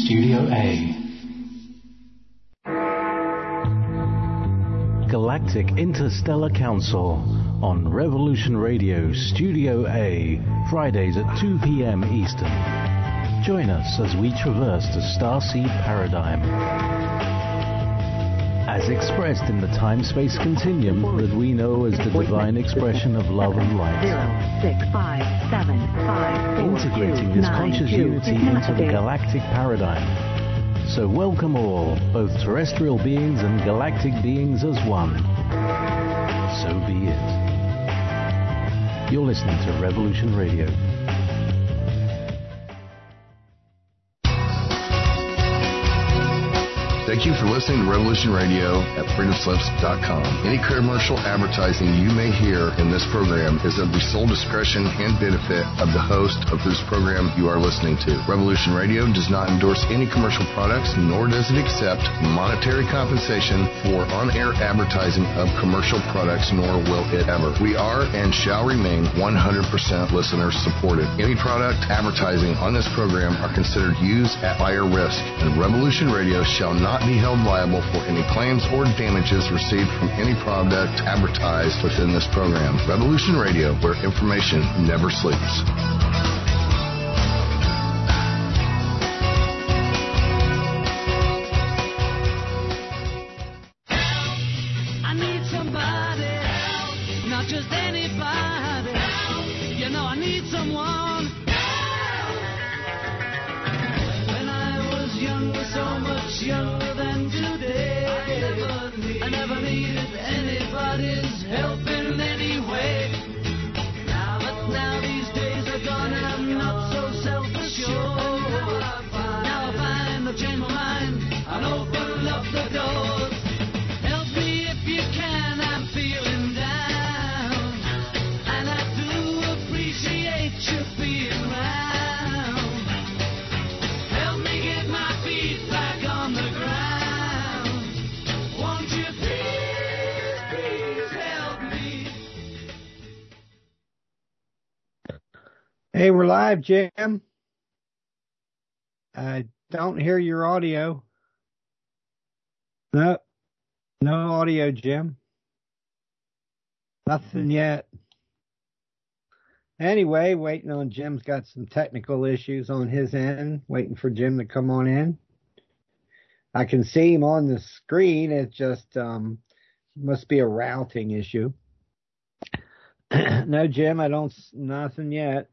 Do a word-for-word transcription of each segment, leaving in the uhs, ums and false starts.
Studio A. Galactic Interstellar Council on Revolution Radio Studio A, Fridays at two p.m. Eastern. Join us as we traverse the starseed paradigm, as expressed in the time-space continuum that we know as the divine expression of love and light. Zero, six, five, seven, five, four, integrating two, this nine, conscious two, unity into the galactic paradigm. So welcome all, both terrestrial beings and galactic beings as one. So be it. You're listening to Revolution Radio. Thank you for listening to Revolution Radio at freedom slips dot com. Any commercial advertising you may hear in this program is of the sole discretion and benefit of the host of whose program you are listening to. Revolution Radio does not endorse any commercial products, nor does it accept monetary compensation for on-air advertising of commercial products, nor will it ever. We are and shall remain one hundred percent listener supported. Any product advertising on this program are considered used at buyer risk, and Revolution Radio shall not be held liable for any claims or damages received from any product advertised within this program. Revolution Radio, where information never sleeps. I need somebody, not just anybody. You know I need someone. When I was younger, so much younger. I never needed anybody's help in any way. Now, but now these days are gone and I'm not so self-assured. Now I find I've changed my mind and open up the doors. Help me if you can, I'm feeling down. And I do appreciate you being around. Help me get my feet back on the ground. Hey, we're live, Jim. I don't hear your audio. No, no audio, Jim. Nothing yet. Anyway, waiting on Jim's got some technical issues on his end, waiting for Jim to come on in. I can see him on the screen. It just um, must be a routing issue. No, Jim, I don't, nothing yet.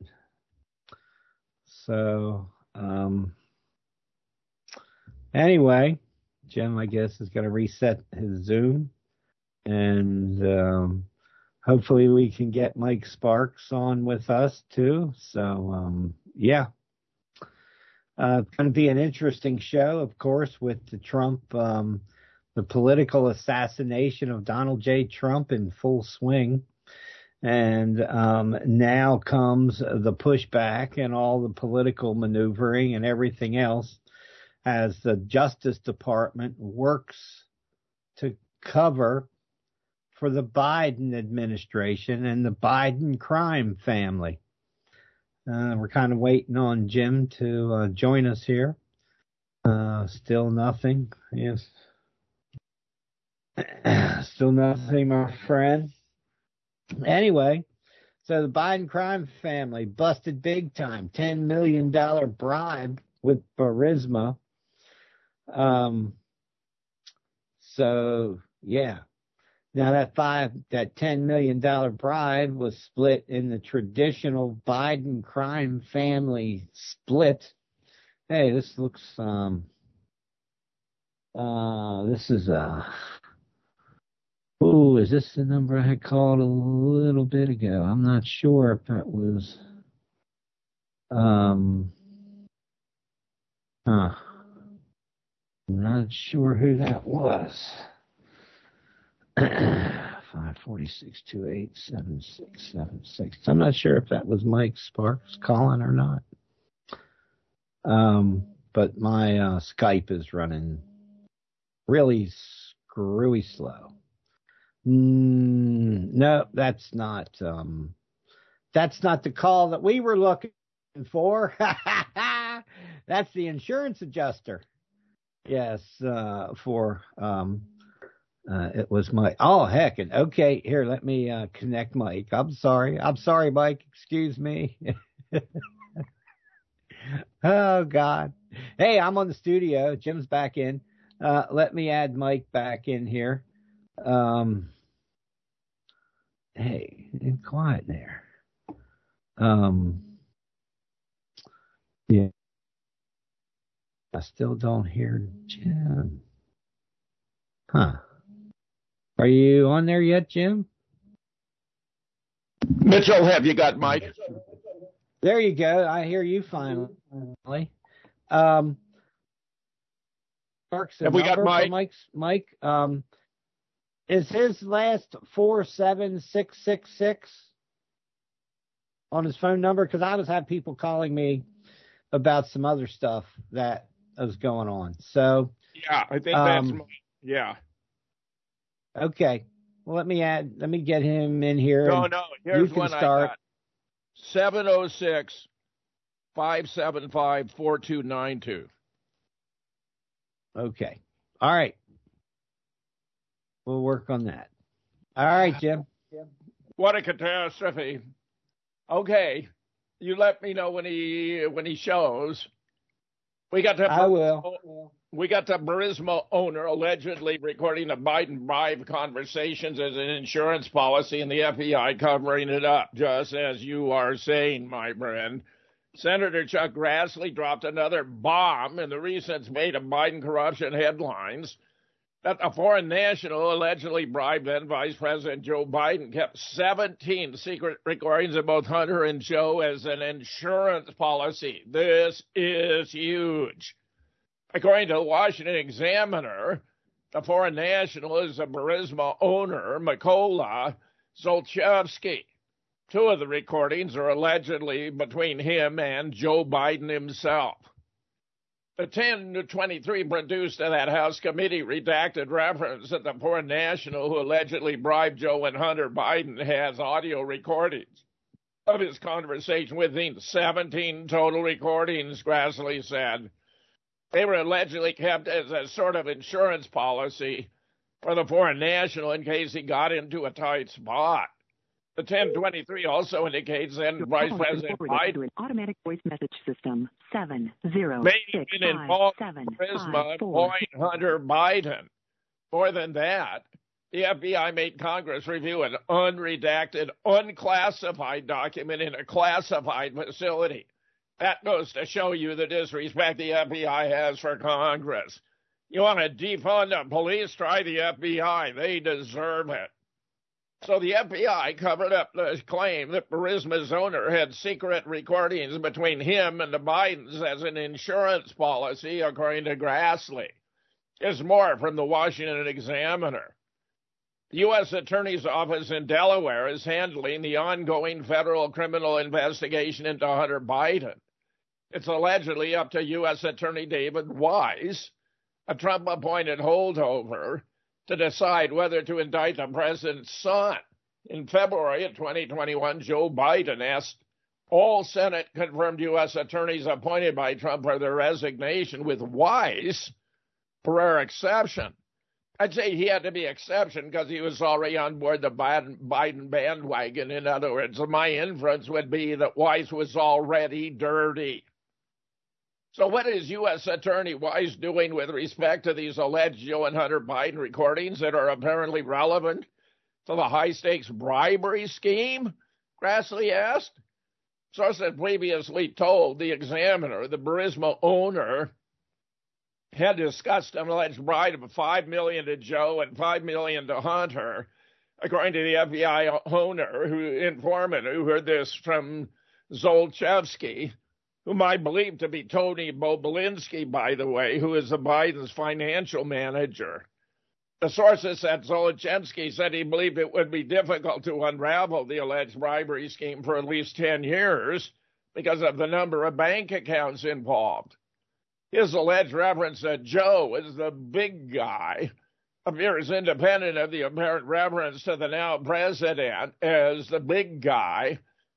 So, um, anyway, Jim, I guess, is going to reset his Zoom, and um, hopefully we can get Mike Sparks on with us, too. So, um, yeah, uh, it's going to be an interesting show, of course, with the Trump, um, the political assassination of Donald J. Trump in full swing. And um, now comes the pushback and all the political maneuvering and everything else as the Justice Department works to cover for the Biden administration and the Biden crime family. Uh, we're kind of waiting on Jim to uh, join us here. Uh, still nothing. Yes. Still nothing, my friend. Anyway, so the Biden crime family busted big time, ten million dollars bribe with Burisma. Um, so, yeah. Now that five, that ten million dollars bribe was split in the traditional Biden crime family split. Hey, this looks, um, uh, this is, uh, oh, is this the number I had called a little bit ago? I'm not sure if that was, um, huh. I'm not sure who that was. five four six two eight seven six seven six. I'm not sure if that was Mike Sparks calling or not. Um, but my uh, Skype is running really screwy slow. Mm, no, that's not. Um, that's not the call that we were looking for. that's the insurance adjuster. Yes, uh, for um, uh, it was Mike. Oh, heck. And okay, here, let me uh, connect Mike. I'm sorry. I'm sorry, Mike. Excuse me. Oh, God. Hey, I'm on the studio. Jim's back in. Uh, let me add Mike back in here. Um, hey, quiet there. Um, yeah. I still don't hear Jim. Huh. Are you on there yet, Jim? Mitchell, have you got Mike? There you go. I hear you finally. Um, have we got Mike? Mike's, Mike, um, is his last four seven six six six on his phone number? Because I always have people calling me about some other stuff that is going on. So yeah, I think um, that's Mike. Yeah. Okay. Well, let me add. Let me get him in here. No, no. Here's you can one start. I got. seven oh six, five seven five, four two nine two. Okay. All right. We'll work on that. All right, Jim. What a catastrophe. Okay. You let me know when he when he shows. We got the I will. We got the Burisma owner allegedly recording the Biden bribe conversations as an insurance policy, and the F B I covering it up, just as you are saying, my friend. Senator Chuck Grassley dropped another bomb in the recent spate of Biden corruption headlines that a foreign national allegedly bribed then Vice President Joe Biden kept seventeen secret recordings of both Hunter and Joe as an insurance policy. This is huge. According to the Washington Examiner, the foreign national is a Burisma owner, Mykola Zlochevsky. Two of the recordings are allegedly between him and Joe Biden himself. The ten to twenty-three produced in that House committee redacted reference that the foreign national who allegedly bribed Joe and Hunter Biden has audio recordings of his conversation with him. seventeen total recordings, Grassley said. They were allegedly kept as a sort of insurance policy for the foreign national in case he got into a tight spot. The ten twenty-three also indicates then Vice President Biden an automatic voice message system seven zero may six have been five involved seven in Burisma five and four. Point Hunter Biden. More than that, the F B I made Congress review an unredacted, unclassified document in a classified facility. That goes to show you the disrespect the F B I has for Congress. You want to defund the police? Try the F B I. They deserve it. So the F B I covered up the claim that Burisma's owner had secret recordings between him and the Bidens as an insurance policy, according to Grassley. There's more from the Washington Examiner. The U S Attorney's Office in Delaware is handling the ongoing federal criminal investigation into Hunter Biden. It's allegedly up to U S Attorney David Weiss, a Trump-appointed holdover, to decide whether to indict the president's son. In February of twenty twenty-one, Joe Biden asked all Senate-confirmed U S attorneys appointed by Trump for their resignation, with Weiss for rare exception. I'd say he had to be exception because he was already on board the Biden bandwagon. In other words, my inference would be that Weiss was already dirty. So what is U S Attorney Weiss doing with respect to these alleged Joe and Hunter Biden recordings that are apparently relevant to the high-stakes bribery scheme? Grassley asked. Sources previously told the Examiner the Burisma owner had discussed an alleged bribe of five million dollars to Joe and five million dollars to Hunter, according to the F B I owner, who informant who heard this from Zlochevsky, whom I believe to be Tony Bobulinski, by the way, who is the Biden's financial manager. The sources said Zlochevsky said he believed it would be difficult to unravel the alleged bribery scheme for at least ten years because of the number of bank accounts involved. His alleged reference that Joe is the big guy appears independent of the apparent reference to the now president as the big guy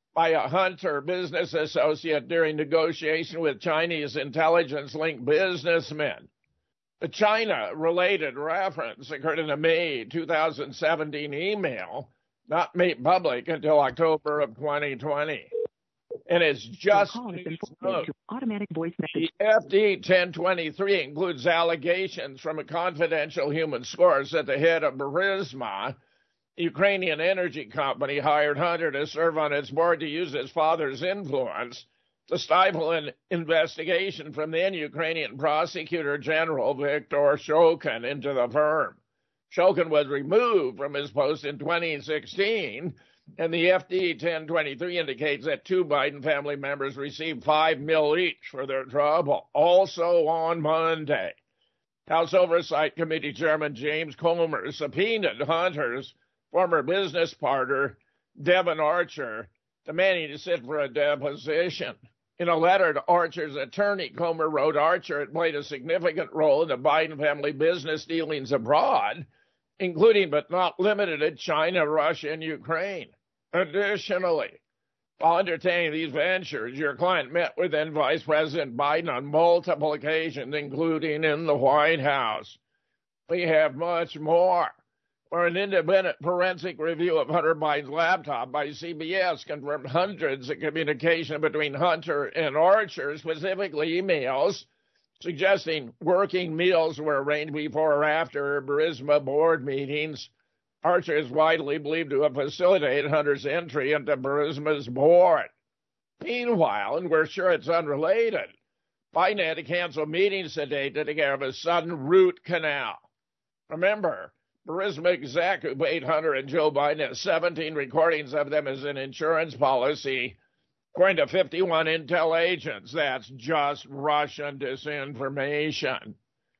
by a Hunter business associate during negotiation with Chinese intelligence-linked businessmen. The China-related reference occurred in a May two thousand seventeen email, not made public until October of twenty twenty. And it's just note, automatic voice message. the F D ten twenty-three includes allegations from a confidential human source at the head of Burisma, Ukrainian energy company, hired Hunter to serve on its board to use his father's influence to stifle an investigation from then Ukrainian Prosecutor General Viktor Shokin into the firm. Shokin was removed from his post in twenty sixteen, and the F D ten twenty-three indicates that two Biden family members received five mil each for their trouble. Also on Monday, House Oversight Committee Chairman James Comer subpoenaed Hunter's former business partner, Devon Archer, demanding to sit for a deposition. In a letter to Archer's attorney, Comer wrote Archer had played a significant role in the Biden family business dealings abroad, including but not limited to China, Russia, and Ukraine. Additionally, while undertaking these ventures, your client met with then Vice President Biden on multiple occasions, including in the White House. We have much more. Where an independent forensic review of Hunter Biden's laptop by C B S confirmed hundreds of communication between Hunter and Archer, specifically emails suggesting working meals were arranged before or after Burisma board meetings. Archer is widely believed to have facilitated Hunter's entry into Burisma's board. Meanwhile, and we're sure it's unrelated, Biden had to cancel meetings today to take care of a sudden root canal. Remember, Burisma exec who paid Hunter and Joe Biden has seventeen recordings of them as an insurance policy. According to fifty-one intel agents, that's just Russian disinformation.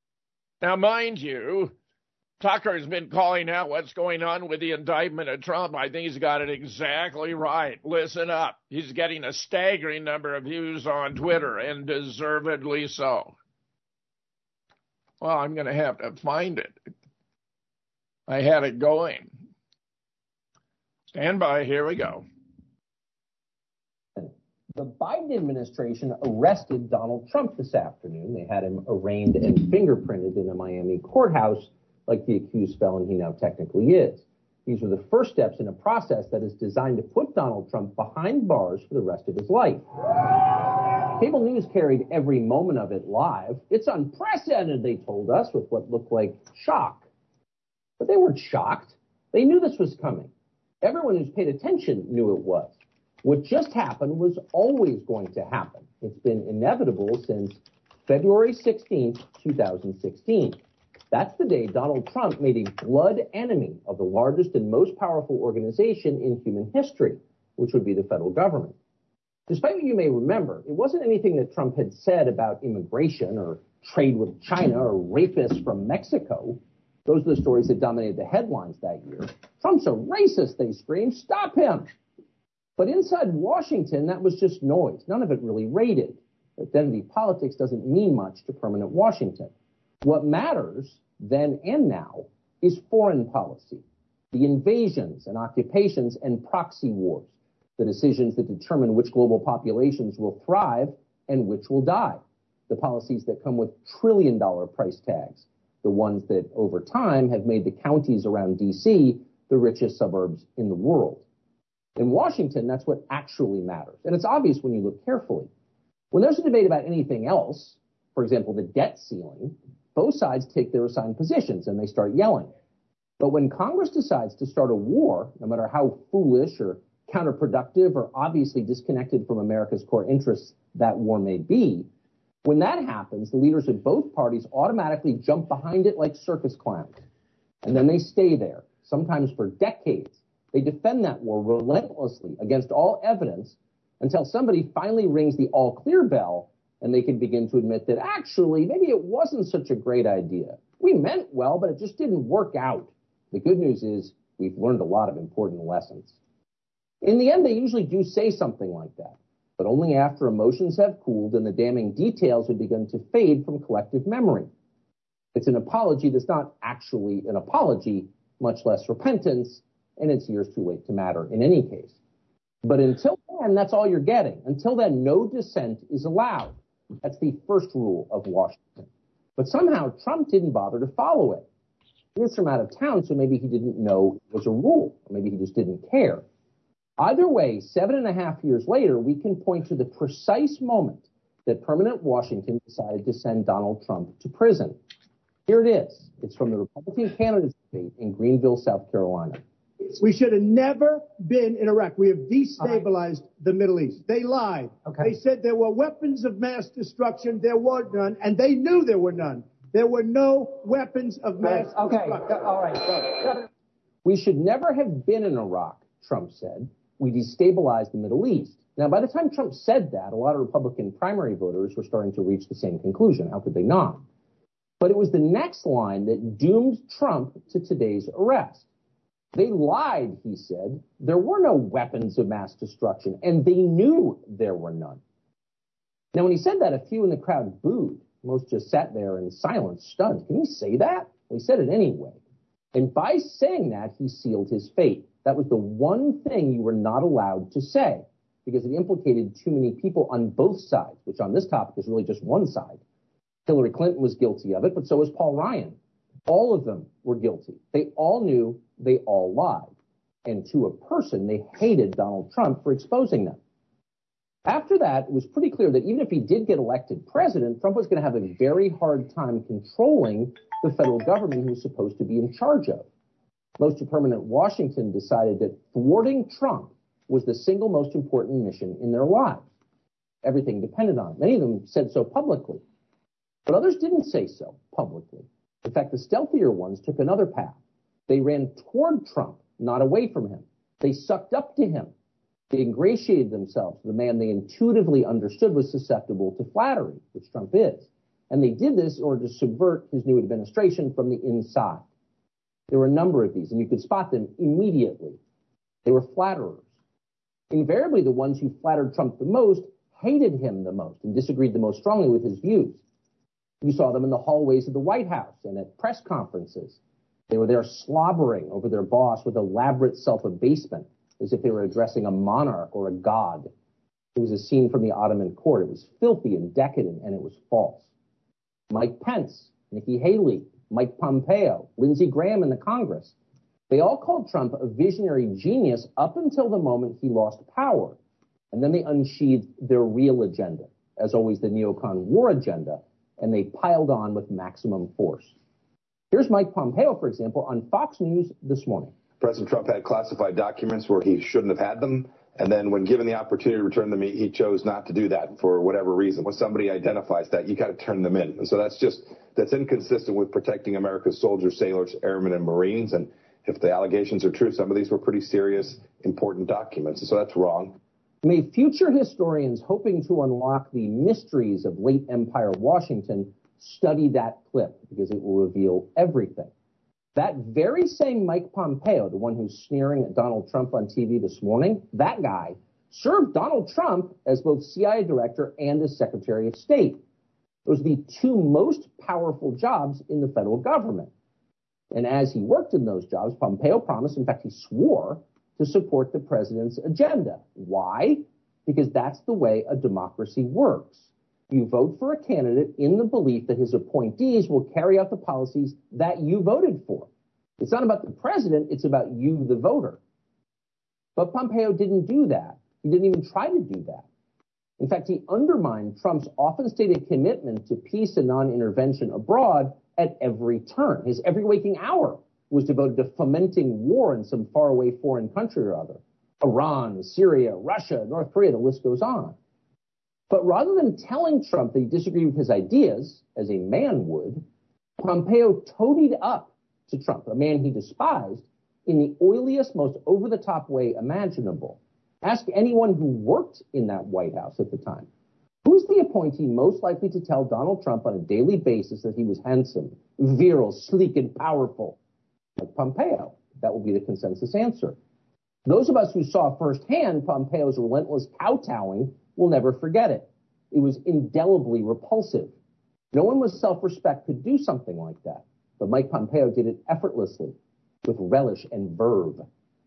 Now, mind you, Tucker's been calling out what's going on with the indictment of Trump. I think he's got it exactly right. Listen up. He's getting a staggering number of views on Twitter, and deservedly so. Well, I'm going to have to find it. I had it going. Stand by. Here we go. The Biden administration arrested Donald Trump this afternoon. They had him arraigned and fingerprinted in a Miami courthouse like the accused felon he now technically is. These were the first steps in a process that is designed to put Donald Trump behind bars for the rest of his life. Cable news carried every moment of it live. It's unprecedented, they told us, with what looked like shock. But they weren't shocked. They knew this was coming. Everyone who's paid attention knew it was. What just happened was always going to happen. It's been inevitable since February sixteenth, two thousand sixteen. That's the day Donald Trump made a blood enemy of the largest and most powerful organization in human history, which would be the federal government. Despite what you may remember, it wasn't anything that Trump had said about immigration or trade with China or rapists from Mexico. Those are the stories that dominated the headlines that year. Trump's a racist, they screamed. Stop him. But inside Washington, that was just noise. None of it really rated. Identity politics doesn't mean much to permanent Washington. What matters then and now is foreign policy, the invasions and occupations and proxy wars, the decisions that determine which global populations will thrive and which will die, the policies that come with trillion-dollar price tags, the ones that over time have made the counties around D C the richest suburbs in the world. In Washington, that's what actually matters. And it's obvious when you look carefully. When there's a debate about anything else, for example, the debt ceiling, both sides take their assigned positions and they start yelling. But when Congress decides to start a war, no matter how foolish or counterproductive or obviously disconnected from America's core interests that war may be, when that happens, the leaders of both parties automatically jump behind it like circus clowns. And then they stay there, sometimes for decades. They defend that war relentlessly against all evidence until somebody finally rings the all-clear bell and they can begin to admit that actually maybe it wasn't such a great idea. We meant well, but it just didn't work out. The good news is we've learned a lot of important lessons. In the end, they usually do say something like that, but only after emotions have cooled and the damning details have begun to fade from collective memory. It's an apology that's not actually an apology, much less repentance, and it's years too late to matter in any case. But until then, that's all you're getting. Until then, no dissent is allowed. That's the first rule of Washington. But somehow Trump didn't bother to follow it. He was from out of town, so maybe he didn't know it was a rule, or maybe he just didn't care. Either way, seven and a half years later, we can point to the precise moment that permanent Washington decided to send Donald Trump to prison. Here it is. It's from the Republican candidates debate in Greenville, South Carolina. We should have never been in Iraq. We have destabilized right. the Middle East. They lied. Okay. They said there were weapons of mass destruction. There were none, and they knew there were none. There were no weapons of mass right. okay. destruction. Okay, all right. We should never have been in Iraq, Trump said. We destabilized the Middle East. Now, by the time Trump said that, a lot of Republican primary voters were starting to reach the same conclusion. How could they not? But it was the next line that doomed Trump to today's arrest. They lied, he said. There were no weapons of mass destruction, and they knew there were none. Now, when he said that, a few in the crowd booed. Most just sat there in silence, stunned. Can he say that? Well, he said it anyway. And by saying that, he sealed his fate. That was the one thing you were not allowed to say, because it implicated too many people on both sides, which on this topic is really just one side. Hillary Clinton was guilty of it, but so was Paul Ryan. All of them were guilty. They all knew, they all lied. And to a person, they hated Donald Trump for exposing them. After that, it was pretty clear that even if he did get elected president, Trump was going to have a very hard time controlling the federal government he was supposed to be in charge of. Most of permanent Washington decided that thwarting Trump was the single most important mission in their lives. Everything depended on it. Many of them said so publicly, but others didn't say so publicly. In fact, the stealthier ones took another path. They ran toward Trump, not away from him. They sucked up to him. They ingratiated themselves to the man they intuitively understood was susceptible to flattery, which Trump is. And they did this in order to subvert his new administration from the inside. There were a number of these, and you could spot them immediately. They were flatterers. Invariably, the ones who flattered Trump the most hated him the most and disagreed the most strongly with his views. You saw them in the hallways of the White House and at press conferences. They were there slobbering over their boss with elaborate self-abasement, as if they were addressing a monarch or a god. It was a scene from the Ottoman court. It was filthy and decadent, and it was false. Mike Pence, Nikki Haley, Mike Pompeo, Lindsey Graham in the Congress, they all called Trump a visionary genius up until the moment he lost power. And then they unsheathed their real agenda, as always the neocon war agenda, and they piled on with maximum force. Here's Mike Pompeo, for example, on Fox News this morning. President Trump had classified documents where he shouldn't have had them. And then when given the opportunity to return them, he chose not to do that for whatever reason. When somebody identifies that, you got to turn them in. And so that's just, that's inconsistent with protecting America's soldiers, sailors, airmen, and Marines. And if the allegations are true, some of these were pretty serious, important documents. And so that's wrong. May future historians hoping to unlock the mysteries of late Empire Washington study that clip, because it will reveal everything. That very same Mike Pompeo, the one who's sneering at Donald Trump on T V this morning, that guy served Donald Trump as both C I A director and as Secretary of State. Those are the two most powerful jobs in the federal government. And as he worked in those jobs, Pompeo promised, in fact, he swore, to support the president's agenda. Why? Because that's the way a democracy works. You vote for a candidate in the belief that his appointees will carry out the policies that you voted for. It's not about the president, it's about you, the voter. But Pompeo didn't do that. He didn't even try to do that. In fact, he undermined Trump's often stated commitment to peace and non-intervention abroad at every turn. His every waking hour was devoted to fomenting war in some faraway foreign country or other. Iran, Syria, Russia, North Korea, the list goes on. But rather than telling Trump that he disagreed with his ideas, as a man would, Pompeo toadied up to Trump, a man he despised, in the oiliest, most over-the-top way imaginable. Ask anyone who worked in that White House at the time. Who's the appointee most likely to tell Donald Trump on a daily basis that he was handsome, virile, sleek, and powerful? Like Pompeo. That will be the consensus answer. Those of us who saw firsthand Pompeo's relentless kowtowing will never forget it. It was indelibly repulsive. No one with self-respect could do something like that. But Mike Pompeo did it effortlessly, with relish and verve.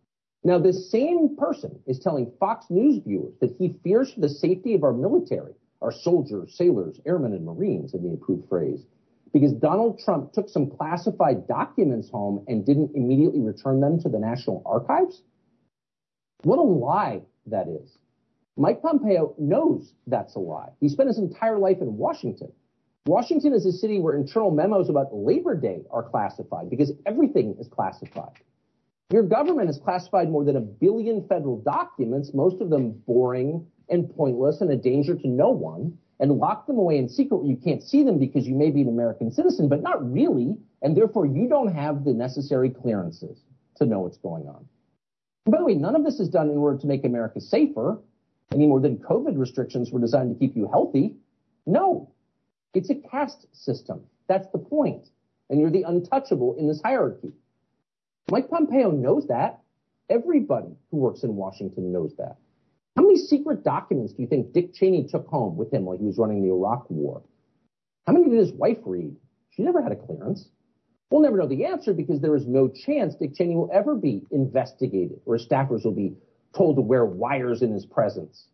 Now, this same person is telling Fox News viewers that he fears for the safety of our military, our soldiers, sailors, airmen, and Marines, in the approved phrase, because Donald Trump took some classified documents home and didn't immediately return them to the National Archives? What a lie that is. Mike Pompeo knows that's a lie. He spent his entire life in Washington. Washington is a city where internal memos about Labor Day are classified because everything is classified. Your government has classified more than a billion federal documents, most of them boring and pointless and a danger to no one, and locked them away in secret where you can't see them because you may be an American citizen, but not really, and therefore you don't have the necessary clearances to know what's going on. And by the way, none of this is done in order to make America safer, any more than COVID restrictions were designed to keep you healthy. No, it's a caste system. That's the point. And you're the untouchable in this hierarchy. Mike Pompeo knows that. Everybody who works in Washington knows that. How many secret documents do you think Dick Cheney took home with him while he was running the Iraq War? How many did his wife read? She never had a clearance. We'll never know the answer because there is no chance Dick Cheney will ever be investigated or his staffers will be told to wear wires in his presence.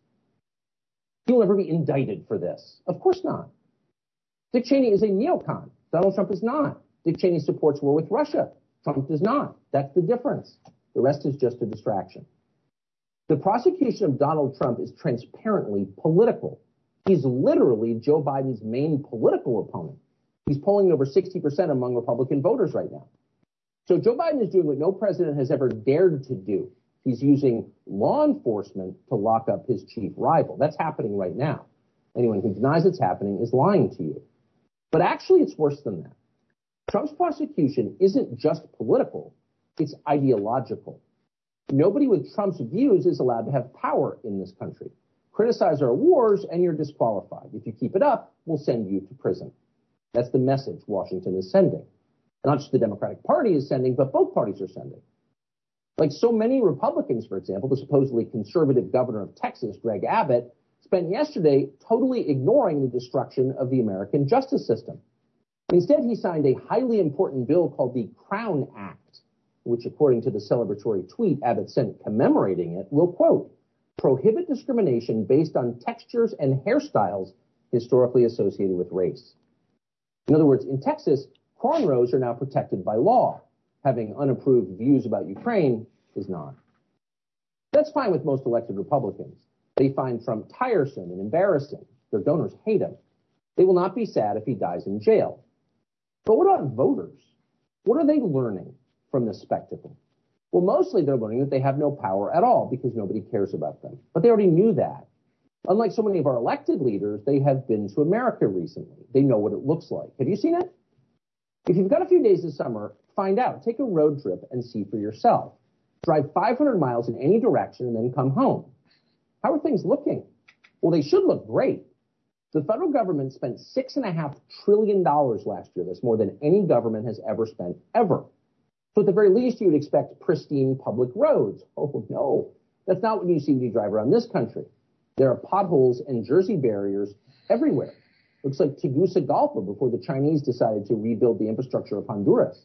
He will never be indicted for this. Of course not. Dick Cheney is a neocon. Donald Trump is not. Dick Cheney supports war with Russia. Trump does not. That's the difference. The rest is just a distraction. The prosecution of Donald Trump is transparently political. He's literally Joe Biden's main political opponent. He's polling over sixty percent among Republican voters right now. So Joe Biden is doing what no president has ever dared to do. He's using law enforcement to lock up his chief rival. That's happening right now. Anyone who denies it's happening is lying to you. But actually, it's worse than that. Trump's prosecution isn't just political, it's ideological. Nobody with Trump's views is allowed to have power in this country. Criticize our wars and you're disqualified. If you keep it up, we'll send you to prison. That's the message Washington is sending. Not just the Democratic Party is sending, but both parties are sending. Like so many Republicans, for example, the supposedly conservative governor of Texas, Greg Abbott, spent yesterday totally ignoring the destruction of the American justice system. Instead, he signed a highly important bill called the Crown Act, which, according to the celebratory tweet Abbott sent commemorating it, will, quote, prohibit discrimination based on textures and hairstyles historically associated with race. In other words, in Texas, cornrows are now protected by law. Having unapproved views about Ukraine is not. That's fine with most elected Republicans. They find Trump tiresome and embarrassing. Their donors hate him. They will not be sad if he dies in jail. But what about voters? What are they learning from this spectacle? Well, mostly they're learning that they have no power at all because nobody cares about them. But they already knew that. Unlike so many of our elected leaders, they have been to America recently. They know what it looks like. Have you seen it? If you've got a few days this summer, find out. Take a road trip and see for yourself. Drive five hundred miles in any direction and then come home. How are things looking? Well, they should look great. The federal government spent six and a half trillion dollars last year. That's more than any government has ever spent ever. So at the very least, you would expect pristine public roads. Oh, no. That's not what you see when you drive around this country. There are potholes and Jersey barriers everywhere. Looks like Tegucigalpa before the Chinese decided to rebuild the infrastructure of Honduras.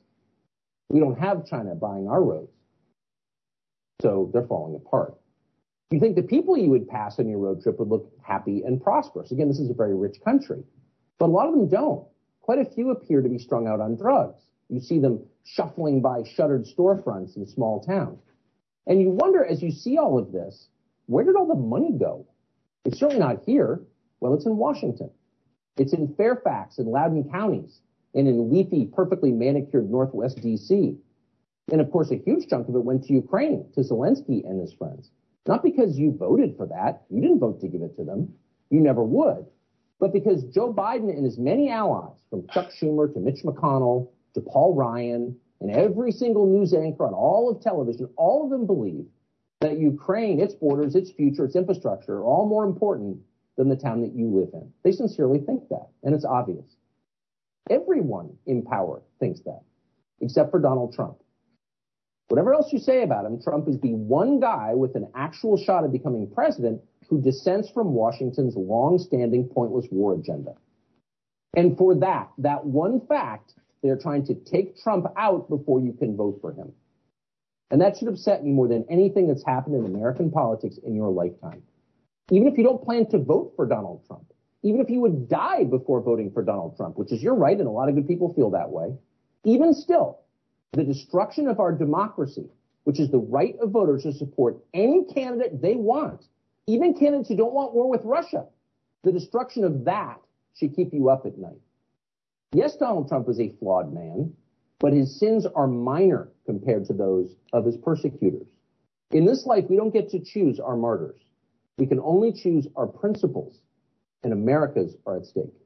We don't have China buying our roads. So they're falling apart. You think the people you would pass on your road trip would look happy and prosperous. Again, this is a very rich country. But a lot of them don't. Quite a few appear to be strung out on drugs. You see them shuffling by shuttered storefronts in small towns. And you wonder, as you see all of this, where did all the money go? It's certainly not here. Well, it's in Washington. It's in Fairfax and Loudoun counties and in leafy, perfectly manicured Northwest D C. And of course, a huge chunk of it went to Ukraine, to Zelensky and his friends. Not because you voted for that. You didn't vote to give it to them. You never would. But because Joe Biden and his many allies, from Chuck Schumer to Mitch McConnell to Paul Ryan and every single news anchor on all of television, all of them believe that Ukraine, its borders, its future, its infrastructure are all more important than the town that you live in. They sincerely think that, and it's obvious. Everyone in power thinks that, except for Donald Trump. Whatever else you say about him, Trump is the one guy with an actual shot at becoming president who dissents from Washington's long-standing pointless war agenda. And for that, that one fact, they're trying to take Trump out before you can vote for him. And that should upset you more than anything that's happened in American politics in your lifetime. Even if you don't plan to vote for Donald Trump, even if you would die before voting for Donald Trump, which is your right, and a lot of good people feel that way, even still, the destruction of our democracy, which is the right of voters to support any candidate they want, even candidates who don't want war with Russia, the destruction of that should keep you up at night. Yes, Donald Trump is a flawed man, but his sins are minor compared to those of his persecutors. In this life, we don't get to choose our martyrs. We can only choose our principles, and America's are at stake.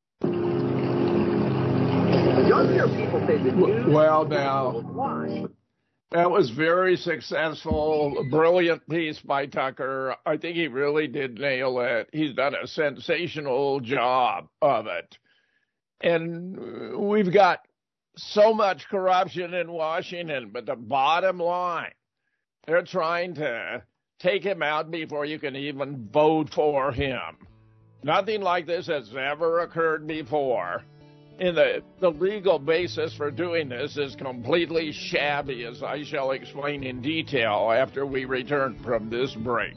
You'll hear people say the news. Well, now, that was very successful, brilliant piece by Tucker. I think he really did nail it. He's done a sensational job of it. And we've got so much corruption in Washington, but the bottom line, they're trying to take him out before you can even vote for him. Nothing like this has ever occurred before. And the, the legal basis for doing this is completely shabby, as I shall explain in detail after we return from this break.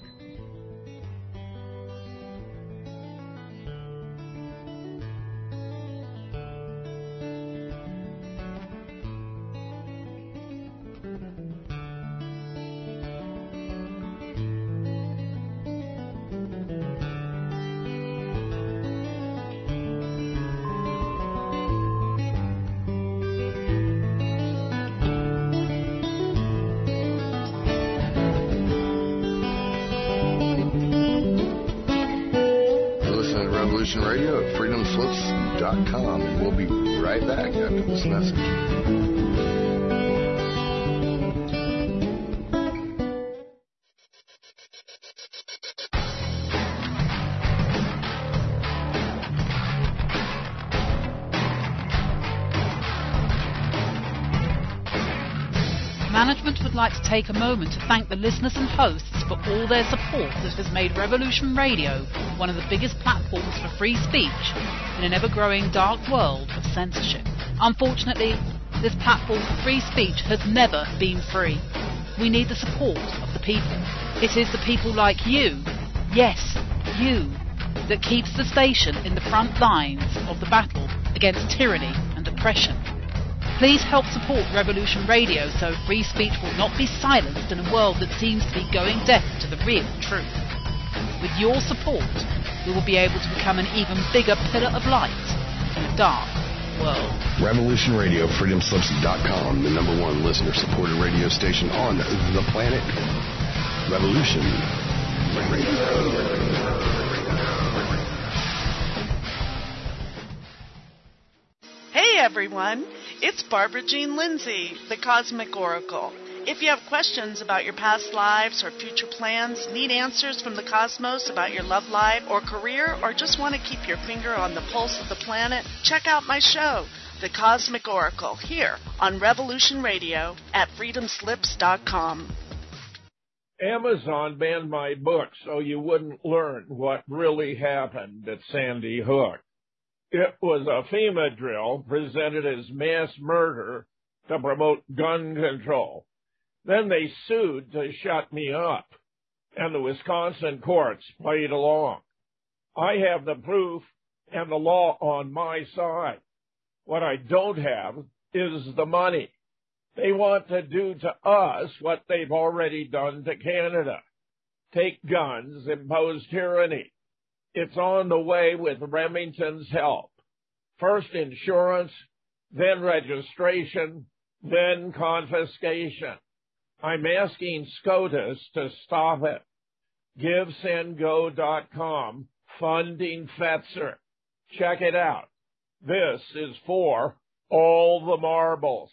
Radio at freedom slips dot com, and we'll be right back after this message. Management would like to take a moment to thank the listeners and hosts for all their support that has made Revolution Radio one of the biggest platforms for free speech in an ever-growing dark world of censorship. Unfortunately, this platform for free speech has never been free. We need the support of the people. It is the people like you, yes, you, that keeps the station in the front lines of the battle against tyranny and oppression. Please help support Revolution Radio so free speech will not be silenced in a world that seems to be going deaf to the real truth. With your support, we will be able to become an even bigger pillar of light in a dark world. Revolution Radio, freedom slips dot com, the number one listener-supported radio station on the planet. Revolution Radio. Hey everyone, it's Barbara Jean Lindsay, the Cosmic Oracle. If you have questions about your past lives or future plans, need answers from the cosmos about your love life or career, or just want to keep your finger on the pulse of the planet, check out my show, The Cosmic Oracle, here on Revolution Radio at freedom slips dot com. Amazon banned my book so you wouldn't learn what really happened at Sandy Hook. It was a FEMA drill presented as mass murder to promote gun control. Then they sued to shut me up, and the Wisconsin courts played along. I have the proof and the law on my side. What I don't have is the money. They want to do to us what they've already done to Canada. Take guns, impose tyranny. It's on the way with Remington's help. First insurance, then registration, then confiscation. I'm asking SCOTUS to stop it. Give Send Go dot com, funding Fetzer. Check it out. This is for all the marbles.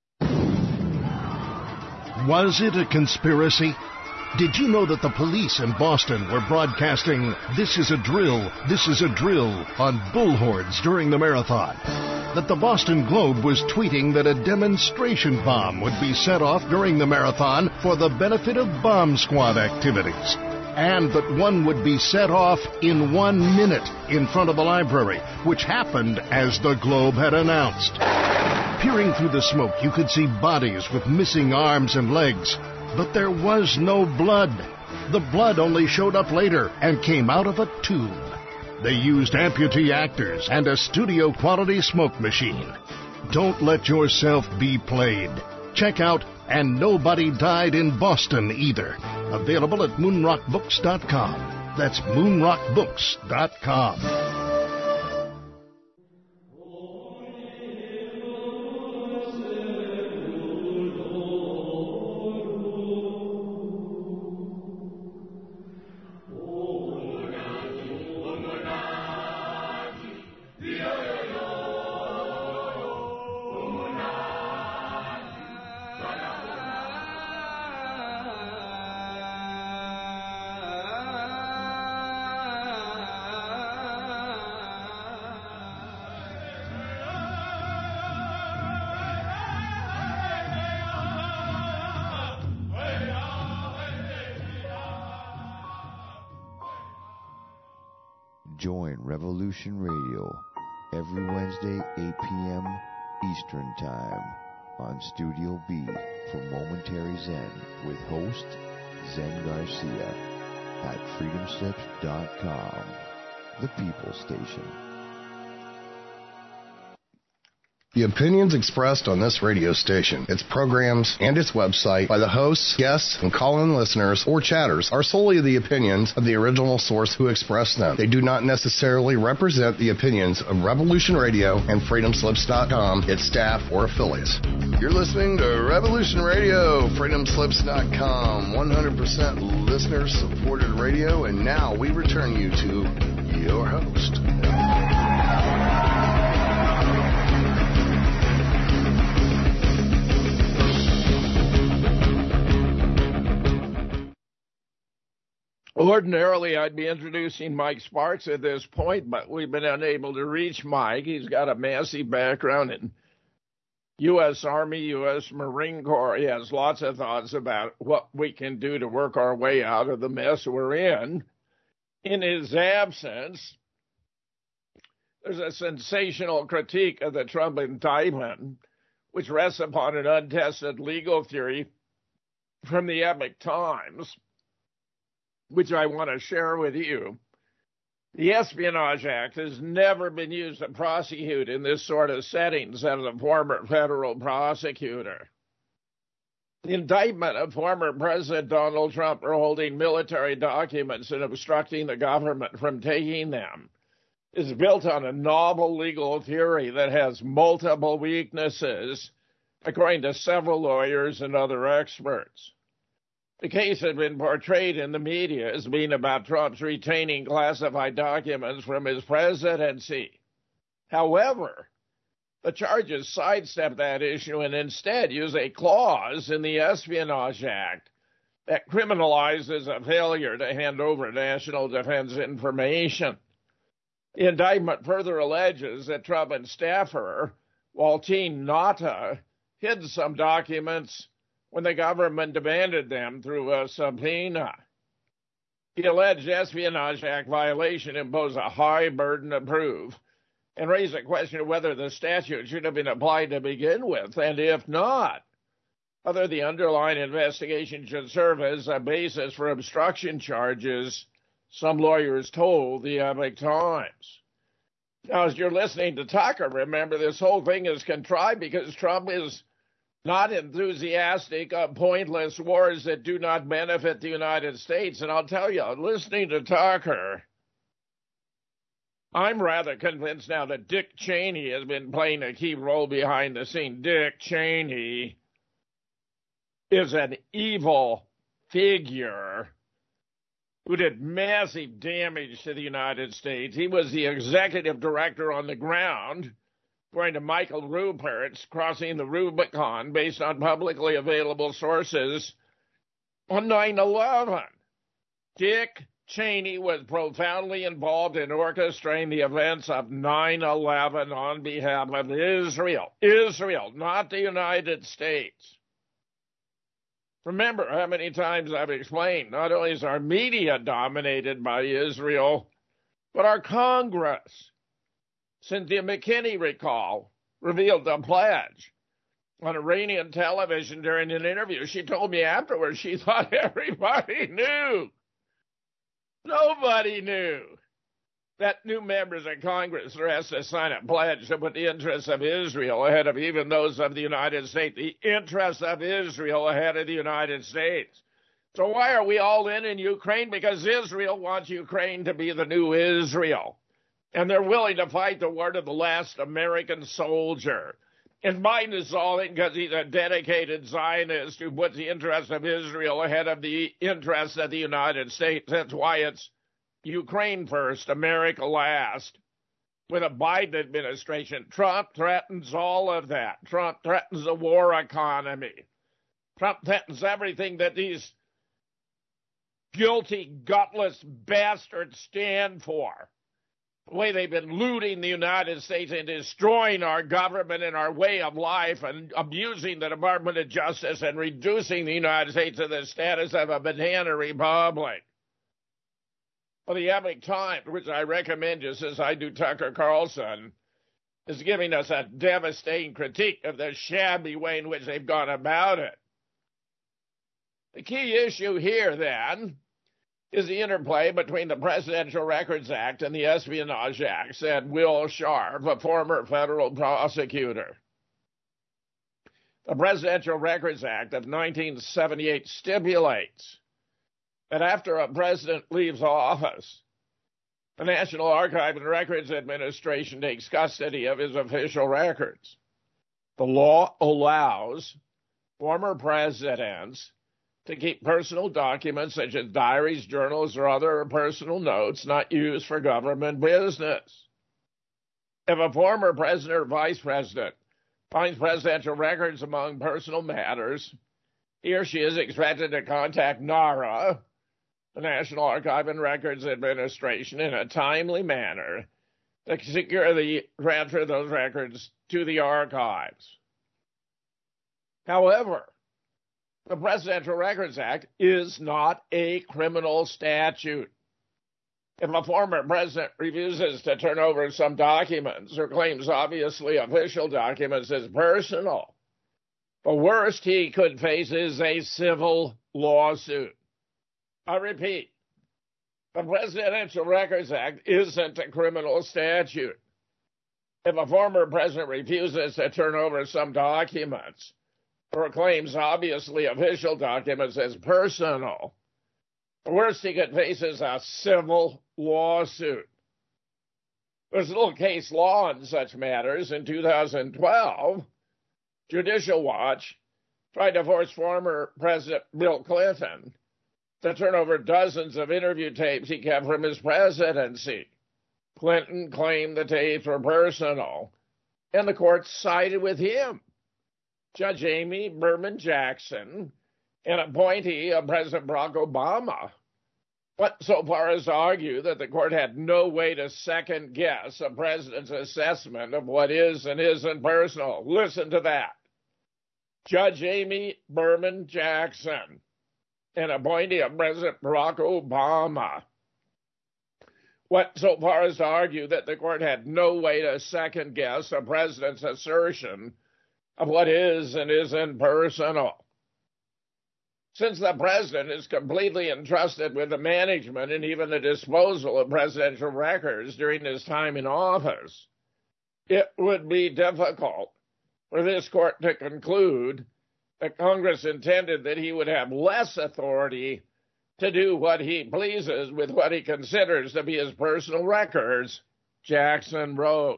Was it a conspiracy? Did you know that the police in Boston were broadcasting, "This is a drill, this is a drill," on bullhorns during the marathon? That the Boston Globe was tweeting that a demonstration bomb would be set off during the marathon for the benefit of bomb squad activities? And that one would be set off in one minute in front of the library, which happened as the Globe had announced. Peering through the smoke, you could see bodies with missing arms and legs, but there was no blood. The blood only showed up later and came out of a tube. They used amputee actors and a studio-quality smoke machine. Don't let yourself be played. Check out And Nobody Died in Boston Either. Available at moonrock books dot com. That's moonrock books dot com. Join Revolution Radio every Wednesday, eight p.m. Eastern Time on Studio B for Momentary Zen with host Zen Garcia at freedom slips dot com, the People Station. The opinions expressed on this radio station, its programs, and its website by the hosts, guests, and call-in listeners or chatters are solely the opinions of the original source who expressed them. They do not necessarily represent the opinions of Revolution Radio and freedom slips dot com, its staff, or affiliates. You're listening to Revolution Radio, freedom slips dot com, one hundred percent listener-supported radio, and now we return you to your host. Ordinarily, I'd be introducing Mike Sparks at this point, but we've been unable to reach Mike. He's got a massive background in U S Army, U S Marine Corps. He has lots of thoughts about what we can do to work our way out of the mess we're in. In his absence, there's a sensational critique of the Trump indictment, which rests upon an untested legal theory from the Epoch Times, which I want to share with you. The Espionage Act has never been used to prosecute in this sort of setting, said the former federal prosecutor. The indictment of former President Donald Trump for holding military documents and obstructing the government from taking them is built on a novel legal theory that has multiple weaknesses, according to several lawyers and other experts. The case had been portrayed in the media as being about Trump's retaining classified documents from his presidency. However, the charges sidestep that issue and instead use a clause in the Espionage Act that criminalizes a failure to hand over national defense information. The indictment further alleges that Trump and staffer Waltine Nata hid some documents when the government demanded them through a subpoena. The alleged Espionage Act violation imposed a high burden of proof and raised a question of whether the statute should have been applied to begin with, and if not, whether the underlying investigation should serve as a basis for obstruction charges, some lawyers told the Epoch Times. Now, as you're listening to Tucker, remember this whole thing is contrived because Trump is not enthusiastic of pointless wars that do not benefit the United States. And I'll tell you, listening to Tucker, I'm rather convinced now that Dick Cheney has been playing a key role behind the scene. Dick Cheney is an evil figure who did massive damage to the United States. He was the executive director on the ground, according to Michael Rupert's Crossing the Rubicon, based on publicly available sources, on nine eleven. Dick Cheney was profoundly involved in orchestrating the events of nine eleven on behalf of Israel. Israel, not the United States. Remember how many times I've explained, not only is our media dominated by Israel, but our Congress. Cynthia McKinney, recall, revealed the pledge on Iranian television during an interview. She told me afterwards she thought everybody knew. Nobody knew that new members of Congress are asked to sign a pledge to put the interests of Israel ahead of even those of the United States. The interests of Israel ahead of the United States. So why are we all in in Ukraine? Because Israel wants Ukraine to be the new Israel. And they're willing to fight the war to the last American soldier. And Biden is all in because he's a dedicated Zionist who puts the interests of Israel ahead of the interests of the United States. That's why it's Ukraine first, America last. With a Biden administration, Trump threatens all of that. Trump threatens the war economy. Trump threatens everything that these guilty, gutless bastards stand for. The way they've been looting the United States and destroying our government and our way of life and abusing the Department of Justice and reducing the United States to the status of a banana republic. Well, the Epoch Times, which I recommend just as I do Tucker Carlson, is giving us a devastating critique of the shabby way in which they've gone about it. The key issue here, then, is the interplay between the Presidential Records Act and the Espionage Act, said Will Sharf, a former federal prosecutor. The Presidential Records Act of nineteen seventy-eight stipulates that after a president leaves office, the National Archive and Records Administration takes custody of his official records. The law allows former presidents to keep personal documents such as diaries, journals, or other personal notes not used for government business. If a former president or vice president finds presidential records among personal matters, he or she is expected to contact NARA, the National Archive and Records Administration, in a timely manner to secure the transfer of those records to the archives. However, the Presidential Records Act is not a criminal statute. If a former president refuses to turn over some documents or claims obviously official documents as personal, the worst he could face is a civil lawsuit. I repeat, the Presidential Records Act isn't a criminal statute. If a former president refuses to turn over some documents or claims obviously official documents as personal, the worst he could face is a civil lawsuit. There's little case law on such matters. In two thousand twelve, Judicial Watch tried to force former President Bill Clinton to turn over dozens of interview tapes he kept from his presidency. Clinton claimed the tapes were personal, and the court sided with him. Judge Amy Berman Jackson, an appointee of President Barack Obama, went so far as to argue that the court had no way to second-guess a president's assessment of what is and isn't personal. Listen to that. Judge Amy Berman Jackson, an appointee of President Barack Obama, went so far as to argue that the court had no way to second-guess a president's assertion of what is and isn't personal. Since the president is completely entrusted with the management and even the disposal of presidential records during his time in office, it would be difficult for this court to conclude that Congress intended that he would have less authority to do what he pleases with what he considers to be his personal records, Jackson wrote.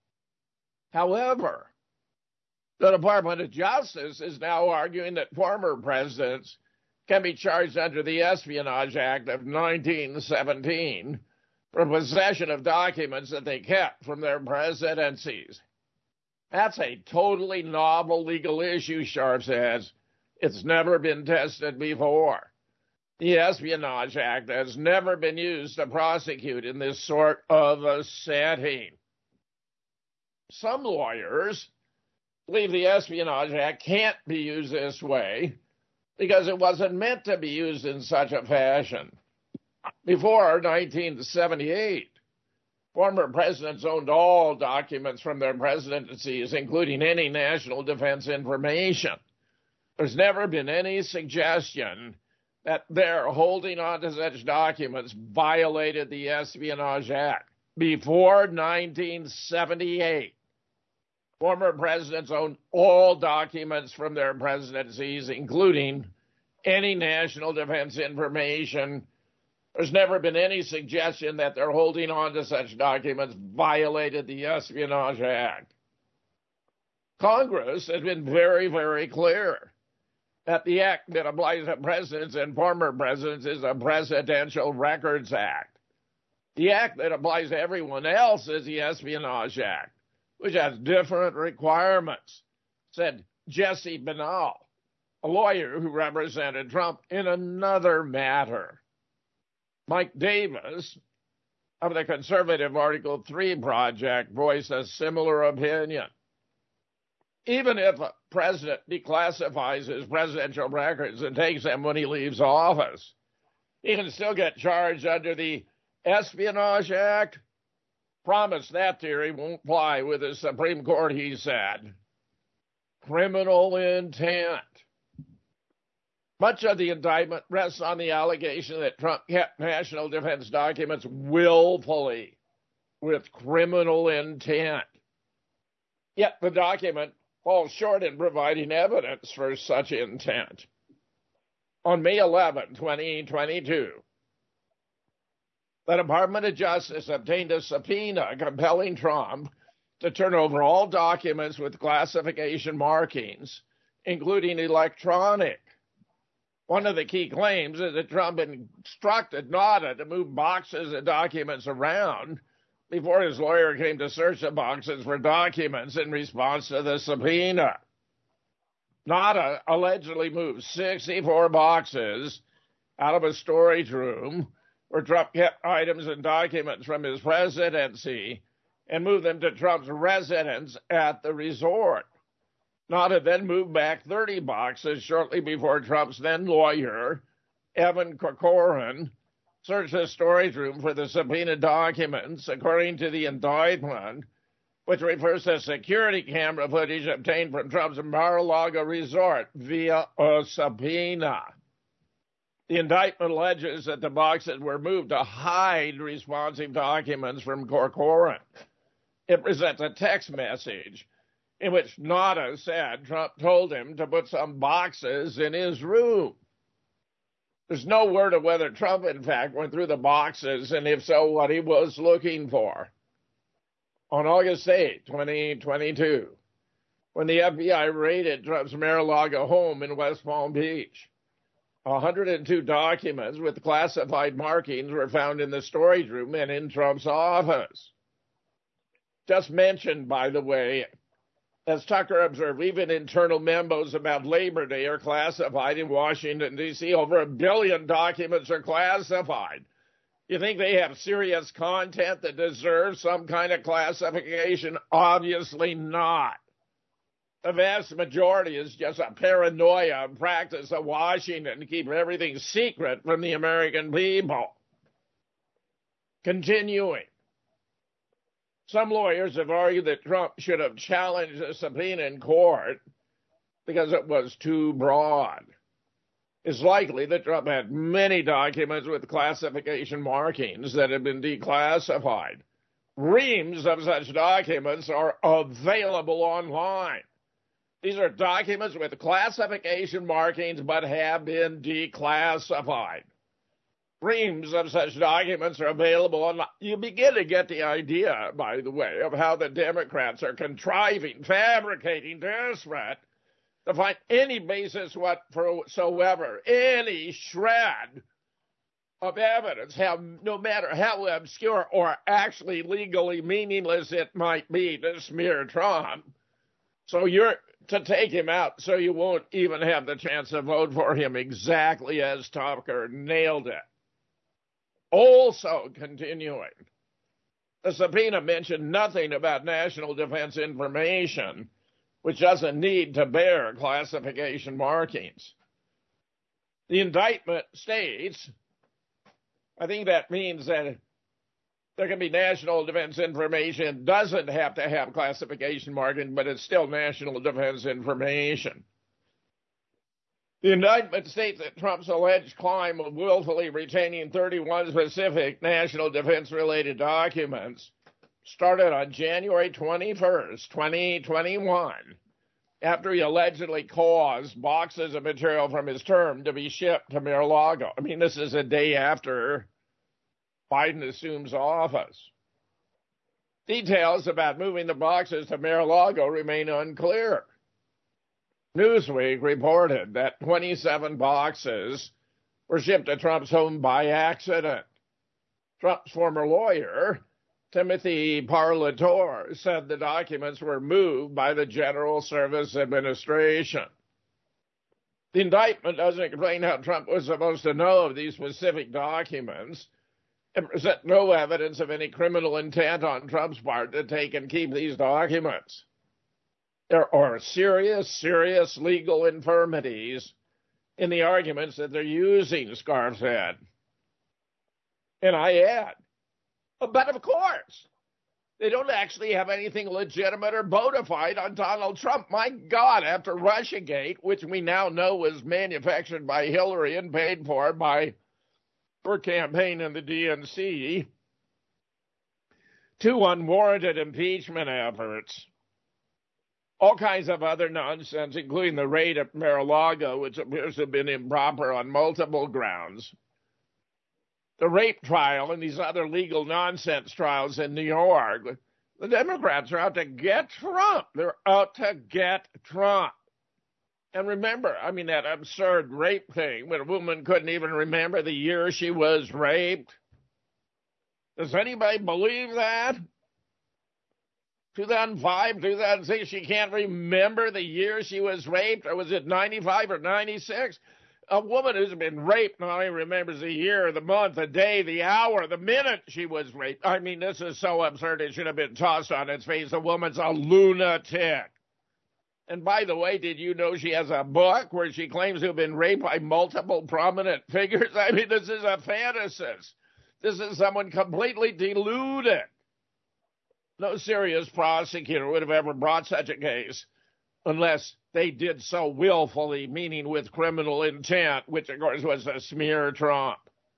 However, the Department of Justice is now arguing that former presidents can be charged under the Espionage Act of nineteen seventeen for possession of documents that they kept from their presidencies. That's a totally novel legal issue, Sharf says. It's never been tested before. The Espionage Act has never been used to prosecute in this sort of a setting. Some lawyers believe the Espionage Act can't be used this way because it wasn't meant to be used in such a fashion. Before nineteen seventy-eight, Former presidents owned all documents from their presidencies, including any national defense information. There's never been any suggestion that their holding on to such documents violated the Espionage Act. Before nineteen seventy-eight, former presidents owned all documents from their presidencies, including any national defense information. There's never been any suggestion that their holding on to such documents violated the Espionage Act. Congress has been very, very clear that the act that applies to presidents and former presidents is a Presidential Records Act. The act that applies to everyone else is the Espionage Act, which has different requirements, said Jesse Binnall, a lawyer who represented Trump in another matter. Mike Davis of the conservative Article three Project voiced a similar opinion. Even if a president declassifies his presidential records and takes them when he leaves office, he can still get charged under the Espionage Act. Promise that theory won't fly with the Supreme Court, he said. Criminal intent. Much of the indictment rests on the allegation that Trump kept national defense documents willfully with criminal intent. Yet the document falls short in providing evidence for such intent. On May eleventh, twenty twenty-two, the Department of Justice obtained a subpoena compelling Trump to turn over all documents with classification markings, including electronic. One of the key claims is that Trump instructed NADA to move boxes of documents around before his lawyer came to search the boxes for documents in response to the subpoena. NADA allegedly moved sixty-four boxes out of a storage room where Trump kept items and documents from his presidency and moved them to Trump's residence at the resort. NADA then moved back thirty boxes shortly before Trump's then lawyer, Evan Corcoran, searched the storage room for the subpoenaed documents, according to the indictment, which refers to security camera footage obtained from Trump's Mar-a-Lago resort via a subpoena. The indictment alleges that the boxes were moved to hide responsive documents from Corcoran. It presents a text message in which NADA said Trump told him to put some boxes in his room. There's no word of whether Trump, in fact, went through the boxes, and if so, what he was looking for. On August eighth, twenty twenty-two, when the F B I raided Trump's Mar-a-Lago home in West Palm Beach, one hundred two documents with classified markings were found in the storage room and in Trump's office. Just mentioned, by the way, as Tucker observed, even internal memos about Labor Day are classified in Washington, D C Over a billion documents are classified. You think they have serious content that deserves some kind of classification? Obviously not. The vast majority is just a paranoia and practice of Washington to keep everything secret from the American people. Continuing. Some lawyers have argued that Trump should have challenged the subpoena in court because it was too broad. It's likely that Trump had many documents with classification markings that had been declassified. Reams of such documents are available online. These are documents with classification markings but have been declassified. Reams of such documents are available online. You begin to get the idea, by the way, of how the Democrats are contriving, fabricating, desperate to find any basis whatsoever, any shred of evidence, how, no matter how obscure or actually legally meaningless it might be, to smear Trump. So you're to take him out so you won't even have the chance to vote for him, exactly as Tucker nailed it. Also continuing, the subpoena mentioned nothing about national defense information, which doesn't need to bear classification markings. The indictment states, I think that means that There can be national defense information. It doesn't have to have classification marking, but it's still national defense information. The indictment states that Trump's alleged crime of willfully retaining thirty-one specific national defense-related documents started on January twenty-first, twenty twenty-one, after he allegedly caused boxes of material from his term to be shipped to Mar-a-Lago. I mean, this is a day after Biden assumes office. Details about moving the boxes to Mar-a-Lago remain unclear. Newsweek reported that twenty-seven boxes were shipped to Trump's home by accident. Trump's former lawyer, Timothy Parlatore, said the documents were moved by the General Service Administration. The indictment doesn't explain how Trump was supposed to know of these specific documents and present no evidence of any criminal intent on Trump's part to take and keep these documents. There are serious, serious legal infirmities in the arguments that they're using, Scarf said. And I add, but of course, they don't actually have anything legitimate or bona fide on Donald Trump. My God, after Russiagate, which we now know was manufactured by Hillary and paid for by her campaign and the D N C, two unwarranted impeachment efforts, all kinds of other nonsense, including the raid at Mar-a-Lago, which appears to have been improper on multiple grounds, the rape trial, and these other legal nonsense trials in New York. The Democrats are out to get Trump. They're out to get Trump. And remember, I mean, that absurd rape thing when a woman couldn't even remember the year she was raped. Does anybody believe that? two thousand five, two thousand six, she can't remember the year she was raped, or was it ninety-five or ninety-six? A woman who's been raped not only remembers the year, the month, the day, the hour, the minute she was raped. I mean, this is so absurd it should have been tossed on its face. The woman's a lunatic. And by the way, did you know she has a book where she claims to have been raped by multiple prominent figures? I mean, this is a fantasist. This is someone completely deluded. No serious prosecutor would have ever brought such a case unless they did so willfully, meaning with criminal intent, which, of course, was to smear Trump.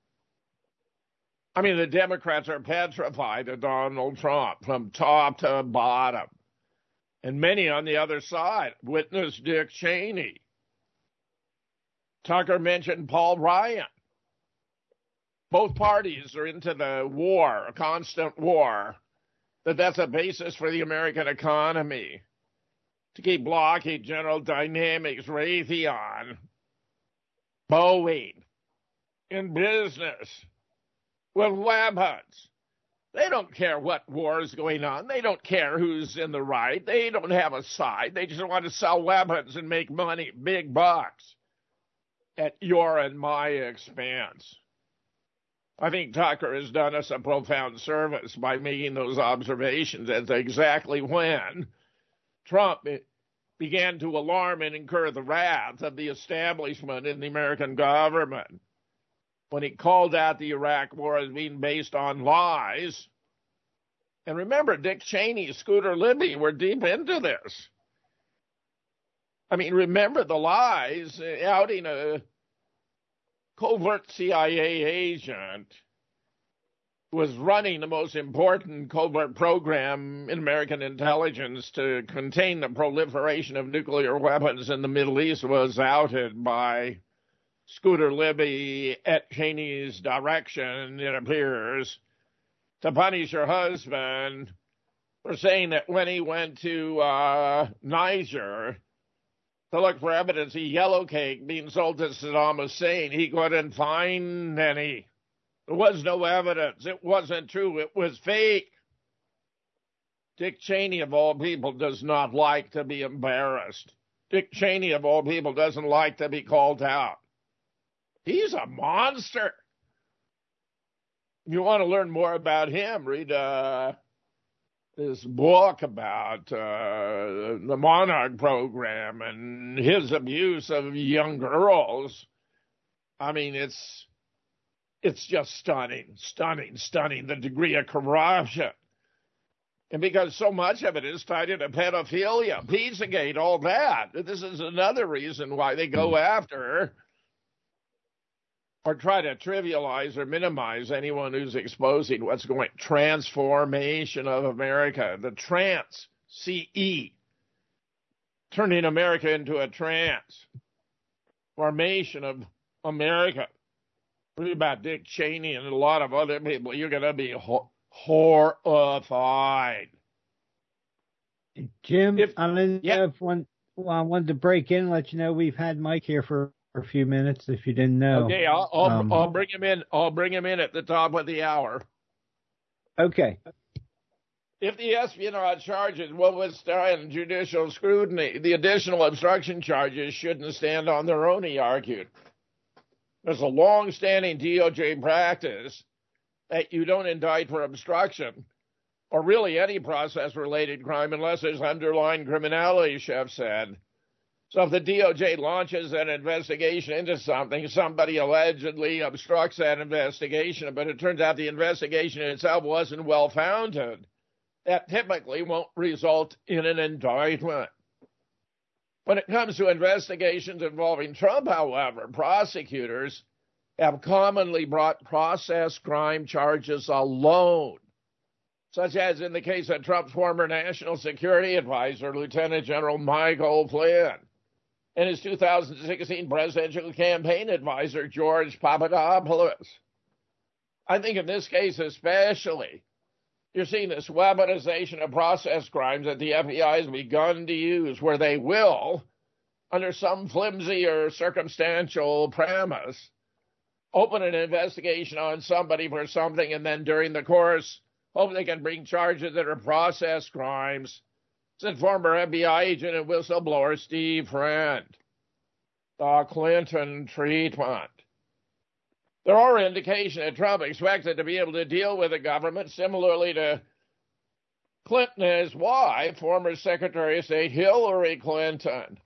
I mean, the Democrats are petrified of Donald Trump from top to bottom. And many on the other side, witness Dick Cheney. Tucker mentioned Paul Ryan. Both parties are into the war, a constant war, that that's a basis for the American economy. To keep Lockheed, General Dynamics, Raytheon, Boeing in business with weapons. They don't care what war is going on. They don't care who's in the right. They don't have a side. They just want to sell weapons and make money, big bucks, at your and my expense. I think Tucker has done us a profound service by making those observations as to exactly when Trump began to alarm and incur the wrath of the establishment in the American government, when he called out the Iraq war as being based on lies. And remember, Dick Cheney, Scooter Libby were deep into this. I mean, remember the lies, outing a covert C I A agent was running the most important covert program in American intelligence to contain the proliferation of nuclear weapons in the Middle East was outed by Scooter Libby at Cheney's direction, it appears, to punish her husband for saying that when he went to uh, Niger to look for evidence of yellow cake being sold to Saddam Hussein, he couldn't find any. There was no evidence. It wasn't true. It was fake. Dick Cheney, of all people, does not like to be embarrassed. Dick Cheney, of all people, doesn't like to be called out. He's a monster. If you want to learn more about him, read uh, this book about uh, the Monarch program and his abuse of young girls. I mean, it's It's just stunning, stunning, stunning, the degree of corruption. And because so much of it is tied into pedophilia, Pizzagate, all that, this is another reason why they go after or try to trivialize or minimize anyone who's exposing what's going on. Transformation of America, the trans, C E, turning America into a trans. Formation of America. Read about Dick Cheney and a lot of other people. You're going to be ho- horrified. Jim, If- I mean, yeah. if one, well, I wanted to break in and let you know we've had Mike here for a few minutes, if you didn't know. Okay, I'll, I'll, Um, I'll bring him in. I'll bring him in at the top of the hour. Okay. If the espionage charges will withstand judicial scrutiny, the additional obstruction charges shouldn't stand on their own, he argued. There's a long-standing D O J practice that you don't indict for obstruction or really any process-related crime unless there's underlying criminality, Chef said. So if the D O J launches an investigation into something, somebody allegedly obstructs that investigation, but it turns out the investigation itself wasn't well-founded, that typically won't result in an indictment. When it comes to investigations involving Trump, however, prosecutors have commonly brought process crime charges alone, such as in the case of Trump's former national security advisor, Lieutenant General Michael Flynn, and his two thousand sixteen presidential campaign advisor, George Papadopoulos. I think in this case especially, you're seeing this weaponization of process crimes that the F B I has begun to use, where they will, under some flimsy or circumstantial premise, open an investigation on somebody for something, and then during the course, hope they can bring charges that are process crimes, said former F B I agent and whistleblower Steve Friend. The Clinton treatment. There are indications that Trump expected to be able to deal with the government similarly to Clinton and his wife, former Secretary of State Hillary Clinton.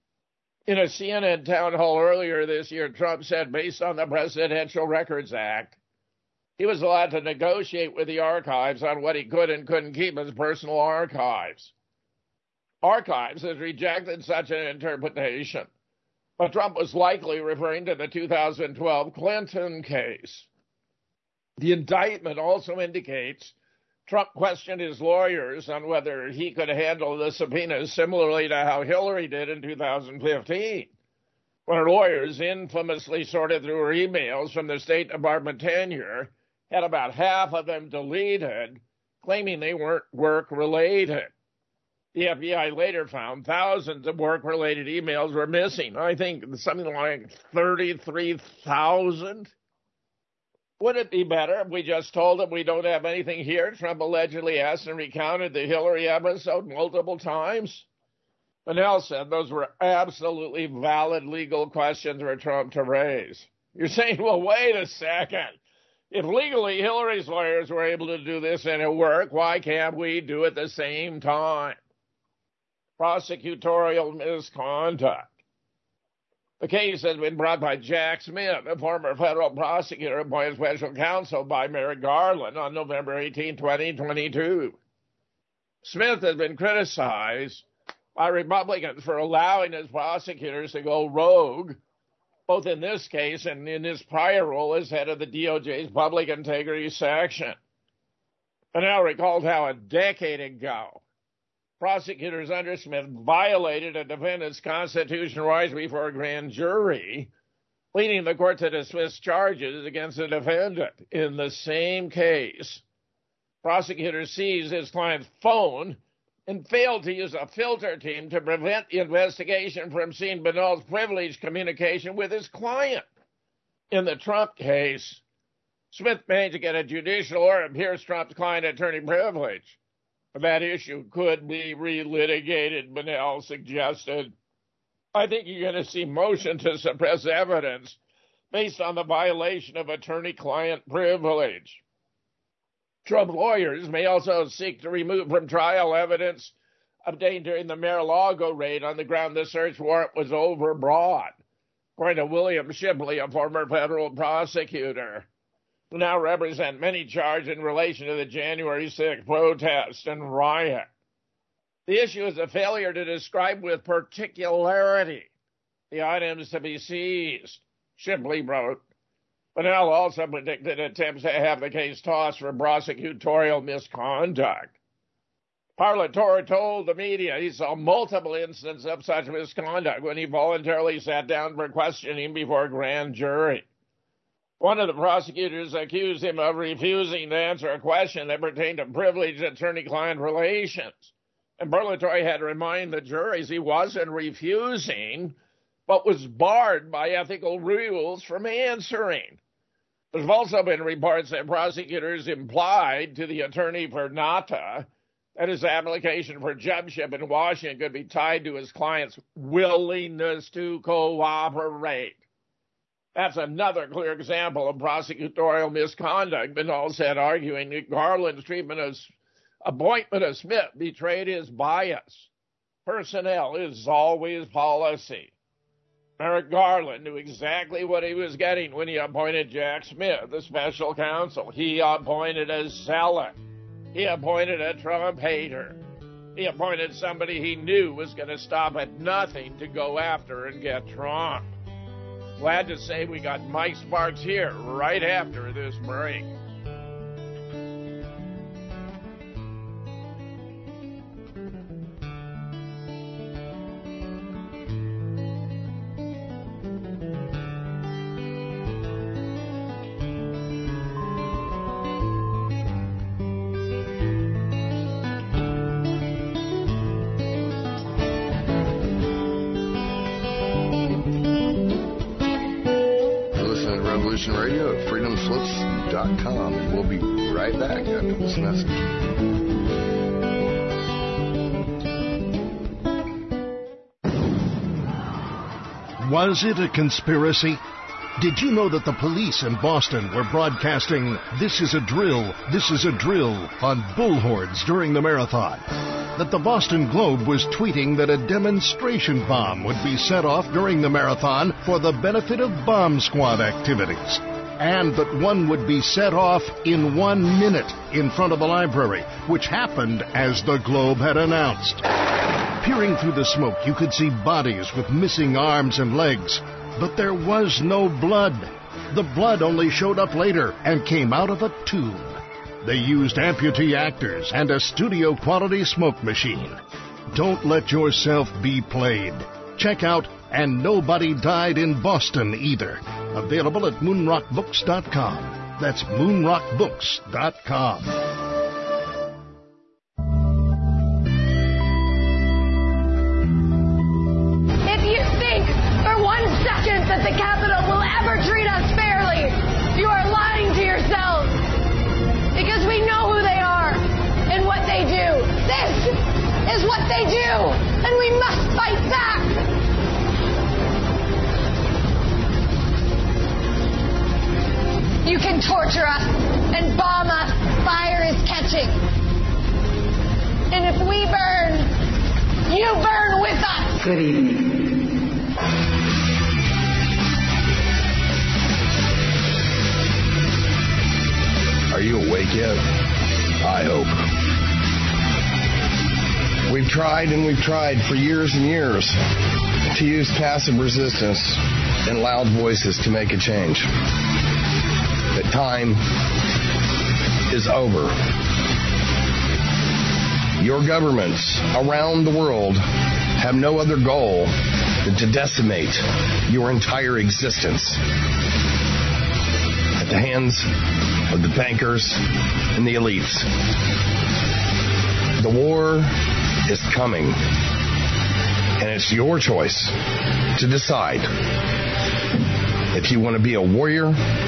In a C N N town hall earlier this year, Trump said, based on the Presidential Records Act, he was allowed to negotiate with the archives on what he could and couldn't keep as personal archives. Archives has rejected such an interpretation, but Trump was likely referring to the two thousand twelve Clinton case. The indictment also indicates Trump questioned his lawyers on whether he could handle the subpoenas similarly to how Hillary did in two thousand fifteen, when her lawyers infamously sorted through her emails from the State Department tenure, had about half of them deleted, claiming they weren't work-related. The F B I later found thousands of work-related emails were missing. I think something like thirty-three thousand. Would it be better if we just told them we don't have anything here? Trump allegedly asked and recounted the Hillary episode multiple times. Manel said those were absolutely valid legal questions for Trump to raise. You're saying, well, wait a second. If legally Hillary's lawyers were able to do this and it worked, why can't we do it at the same time? Prosecutorial misconduct. The case has been brought by Jack Smith, a former federal prosecutor appointed special counsel by Merrick Garland on November eighteenth, twenty twenty-two. Smith has been criticized by Republicans for allowing his prosecutors to go rogue, both in this case and in his prior role as head of the D O J's Public Integrity Section. And now recalled how a decade ago, prosecutors under Smith violated a defendant's constitutional rights before a grand jury, leading the court to dismiss charges against the defendant. In the same case, prosecutors seized his client's phone and failed to use a filter team to prevent the investigation from seeing Banal's privileged communication with his client. In the Trump case, Smith managed to get a judicial order to pierce Trump's client attorney privilege. That issue could be relitigated, Banal suggested. I think you're going to see motion to suppress evidence based on the violation of attorney-client privilege. Trump lawyers may also seek to remove from trial evidence obtained during the Mar-a-Lago raid on the ground the search warrant was overbroad, according to William Shipley, a former federal prosecutor. who now represent many charged in relation to the January sixth protest and riot. The issue is a failure to describe with particularity the items to be seized, Shipley wrote. Bunnell also predicted attempts to have the case tossed for prosecutorial misconduct. Parlatore told the media he saw multiple instances of such misconduct when he voluntarily sat down for questioning before a grand jury. One of the prosecutors accused him of refusing to answer a question that pertained to privileged attorney-client relations. And Parlatore had to remind the juries he wasn't refusing, but was barred by ethical rules from answering. There's also been reports that prosecutors implied to the attorney for Nata that his application for judgeship in Washington could be tied to his client's willingness to cooperate. That's another clear example of prosecutorial misconduct, Bunnell said, arguing that Garland's treatment of appointment of Smith betrayed his bias. Personnel is always policy. Merrick Garland knew exactly what he was getting when he appointed Jack Smith, the special counsel. He appointed a zealot. He appointed a Trump hater. He appointed somebody he knew was going to stop at nothing to go after and get Trump. Glad to say we got Mike Sparks here right after this break. Radio at freedom slips dot com, and we'll be right back after this message. Was it a conspiracy? Did you know that the police in Boston were broadcasting "This is a drill, this is a drill" on bullhorns during the marathon? That the Boston Globe was tweeting that a demonstration bomb would be set off during the marathon for the benefit of bomb squad activities, and that one would be set off in one minute in front of the library, which happened as the Globe had announced. Peering through the smoke, you could see bodies with missing arms and legs, but there was no blood. The blood only showed up later and came out of a tube. They used amputee actors and a studio-quality smoke machine. Don't let yourself be played. Check out And Nobody Died in Boston Either. Available at moonrock books dot com. That's moonrock books dot com. If you think for one second that the Capitol will ever treat us fairly, you are lying to yourselves. Because we know who they are and what they do. This is what they do, and we must fight back. You can torture us and bomb us. Fire is catching. And if we burn, you burn with us. Good evening. Are you awake yet? I hope. We've tried and we've tried for years and years to use passive resistance and loud voices to make a change. But time is over. Your governments around the world have no other goal than to decimate your entire existence at the hands of the bankers and the elites. The war is coming, and it's your choice to decide if you want to be a warrior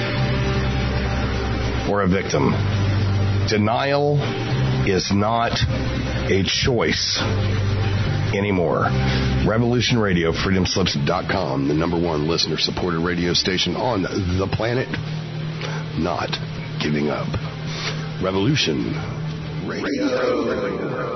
or a victim. Denial is not a choice anymore. Revolution Radio, freedom slips dot com, the number one listener-supported radio station on the planet. Not giving up. Revolution Radio.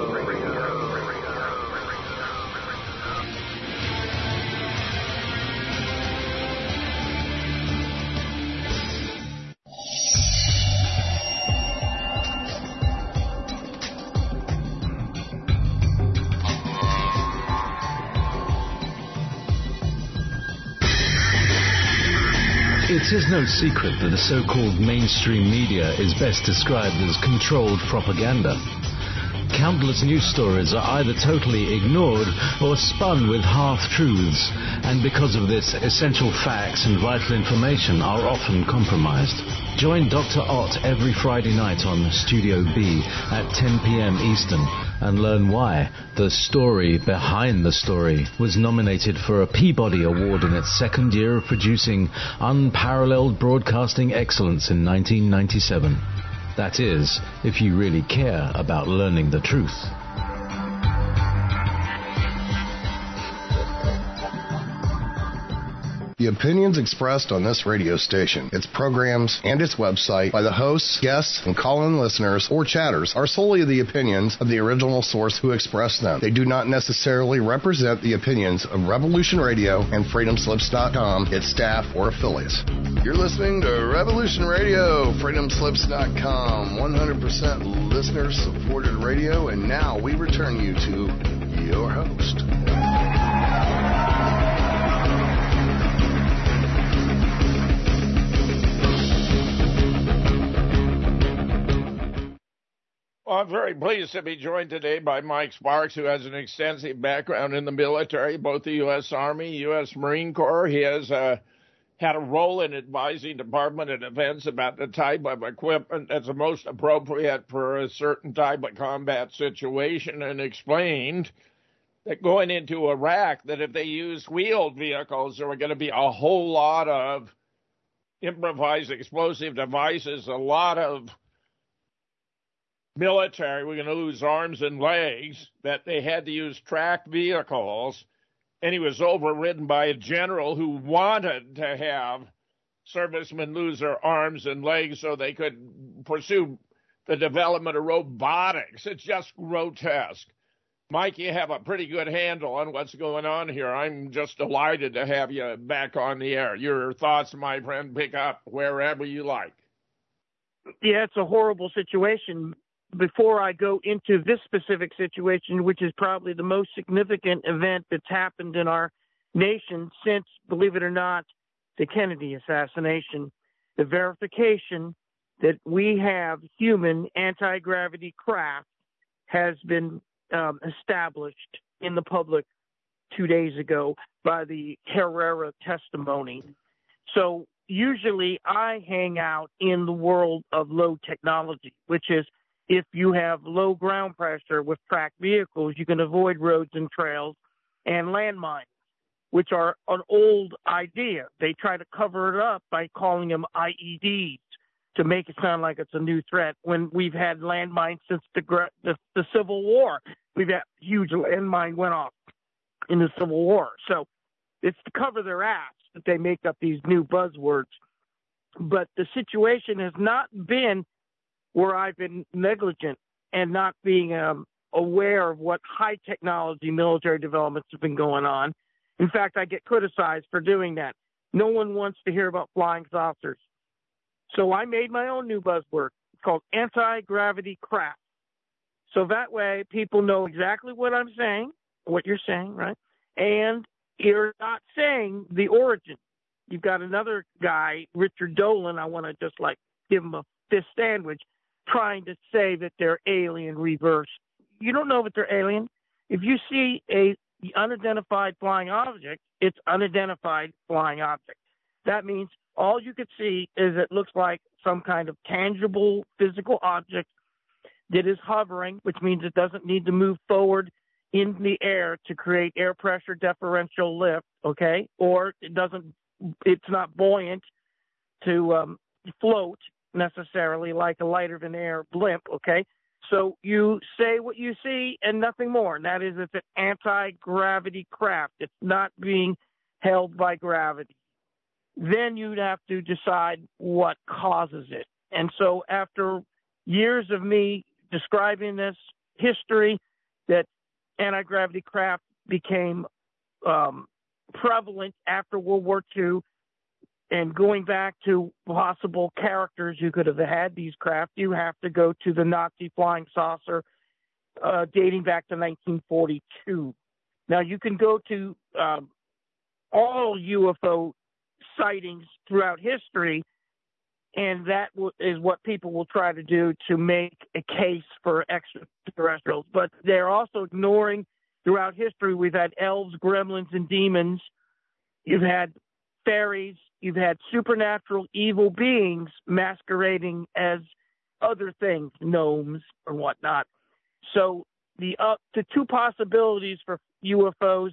It is no secret that the so-called mainstream media is best described as controlled propaganda. Countless news stories are either totally ignored or spun with half-truths, and because of this, essential facts and vital information are often compromised. Join Doctor Ott every Friday night on Studio B at ten p.m. Eastern and learn why The Story Behind the Story was nominated for a Peabody Award in its second year of producing unparalleled broadcasting excellence in nineteen ninety-seven. That is, if you really care about learning the truth. The opinions expressed on this radio station, its programs, and its website by the hosts, guests, and call-in listeners or chatters are solely the opinions of the original source who expressed them. They do not necessarily represent the opinions of Revolution Radio and Freedom Slips dot com, its staff, or affiliates. You're listening to Revolution Radio, Freedom Slips dot com, one hundred percent listener-supported radio, and now we return you to your host. Well, I'm very pleased to be joined today by Mike Sparks, who has an extensive background in the military, both the U S Army, U S Marine Corps. He has uh, had a role in advising Department of Defense about the type of equipment that's the most appropriate for a certain type of combat situation, and explained that going into Iraq, that if they used wheeled vehicles, there were going to be a whole lot of improvised explosive devices, a lot of military, we're going to lose arms and legs, that they had to use tracked vehicles, and he was overridden by a general who wanted to have servicemen lose their arms and legs so they could pursue the development of robotics. It's just grotesque. Mike, you have a pretty good handle on what's going on here. I'm just delighted to have you back on the air. Your thoughts, my friend, pick up wherever you like. Yeah, it's a horrible situation. Before I go into this specific situation, which is probably the most significant event that's happened in our nation since, believe it or not, the Kennedy assassination, the verification that we have human anti-gravity craft has been um, established in the public two days ago by the Herrera testimony. So usually I hang out in the world of low technology, which is if you have low ground pressure with tracked vehicles, you can avoid roads and trails and landmines, which are an old idea. They try to cover it up by calling them I E Ds to make it sound like it's a new threat when we've had landmines since the, the, the Civil War. We've had huge landmine went off in the Civil War. So it's to cover their ass that they make up these new buzzwords. But the situation has not been where I've been negligent and not being um, aware of what high technology military developments have been going on. In fact, I get criticized for doing that. No one wants to hear about flying saucers. So I made my own new buzzword. It's called anti-gravity craft. So that way people know exactly what I'm saying, what you're saying, right? And you're not saying the origin. You've got another guy, Richard Dolan, I want to just like give him a fist sandwich, trying to say that they're alien reverse. You don't know if they're alien. If you see a unidentified flying object, it's unidentified flying object. That means all you could see is it looks like some kind of tangible physical object that is hovering, which means it doesn't need to move forward in the air to create air pressure differential lift, okay? Or it doesn't, it's not buoyant to um, float necessarily like a lighter than air blimp, okay? So you say what you see and nothing more, and that is it's an anti-gravity craft. It's not being held by gravity. Then you'd have to decide what causes it. And so after years of me describing this history that anti-gravity craft became um, prevalent after World War Two, and going back to possible characters who could have had these craft, you have to go to the Nazi flying saucer uh, dating back to nineteen forty-two. Now, you can go to um, all U F O sightings throughout history, and that w- is what people will try to do to make a case for extraterrestrials. But they're also ignoring throughout history we've had elves, gremlins, and demons. You've had fairies. You've had supernatural evil beings masquerading as other things, gnomes or whatnot. So the uh, the two possibilities for U F Os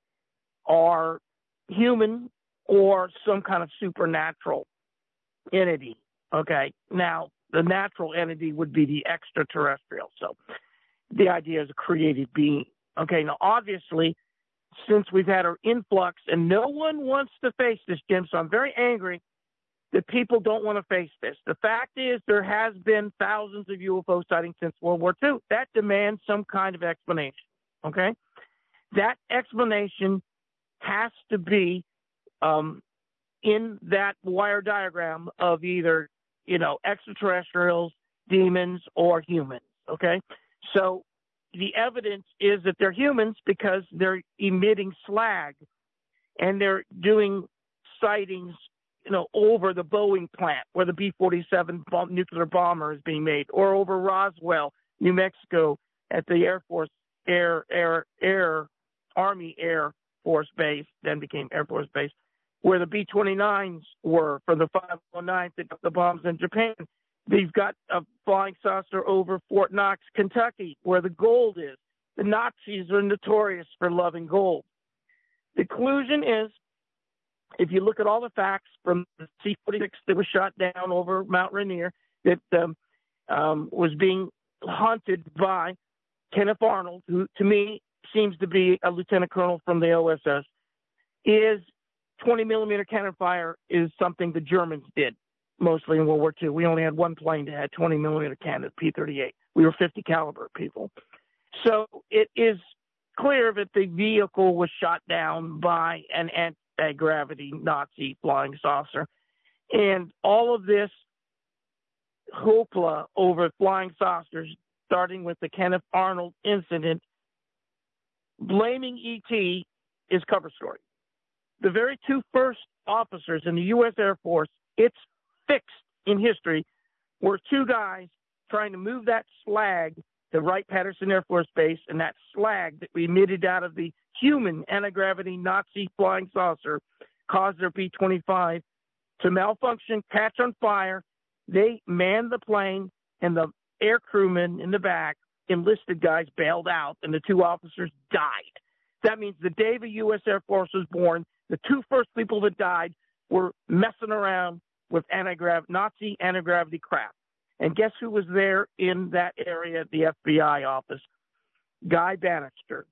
are human or some kind of supernatural entity. Okay. Now, the natural entity would be the extraterrestrial. So the idea is a created being. Okay. Now, obviously, since we've had our influx and no one wants to face this, Jim, so I'm very angry that people don't want to face this. The fact is there has been thousands of U F O sightings since World War Two. That demands some kind of explanation. Okay. That explanation has to be um, in that wire diagram of either, you know, extraterrestrials, demons, or humans, okay? So the evidence is that they're humans because they're emitting slag, and they're doing sightings, you know, over the Boeing plant where the B forty-seven bomb, nuclear bomber is being made, or over Roswell, New Mexico, at the Air Force Air Air Air Army Air Force Base, then became Air Force Base, where the B twenty-nines were for the five oh nines that got the bombs in Japan. They've got a flying saucer over Fort Knox, Kentucky, where the gold is. The Nazis are notorious for loving gold. The conclusion is, if you look at all the facts from the C forty-six that was shot down over Mount Rainier, that um, um, was being hunted by Kenneth Arnold, who to me seems to be a lieutenant colonel from the O S S, is twenty millimeter cannon fire is something the Germans did mostly in World War Two. We only had one plane that had twenty millimeter cannon, P thirty-eight. We were fifty caliber people. So it is clear that the vehicle was shot down by an anti-gravity Nazi flying saucer. And all of this hoopla over flying saucers, starting with the Kenneth Arnold incident, blaming E T is cover story. The very two first officers in the U S Air Force, it's fixed in history, were two guys trying to move that slag to Wright-Patterson Air Force Base, and that slag that we emitted out of the human anti-gravity Nazi flying saucer caused their B twenty-five to malfunction, catch on fire. They manned the plane, and the air crewmen in the back, enlisted guys, bailed out, and the two officers died. That means the day the U S Air Force was born, the two first people that died were messing around with anti-grav- Nazi anti-gravity crap. And guess who was there in that area at the F B I office? Guy Bannister.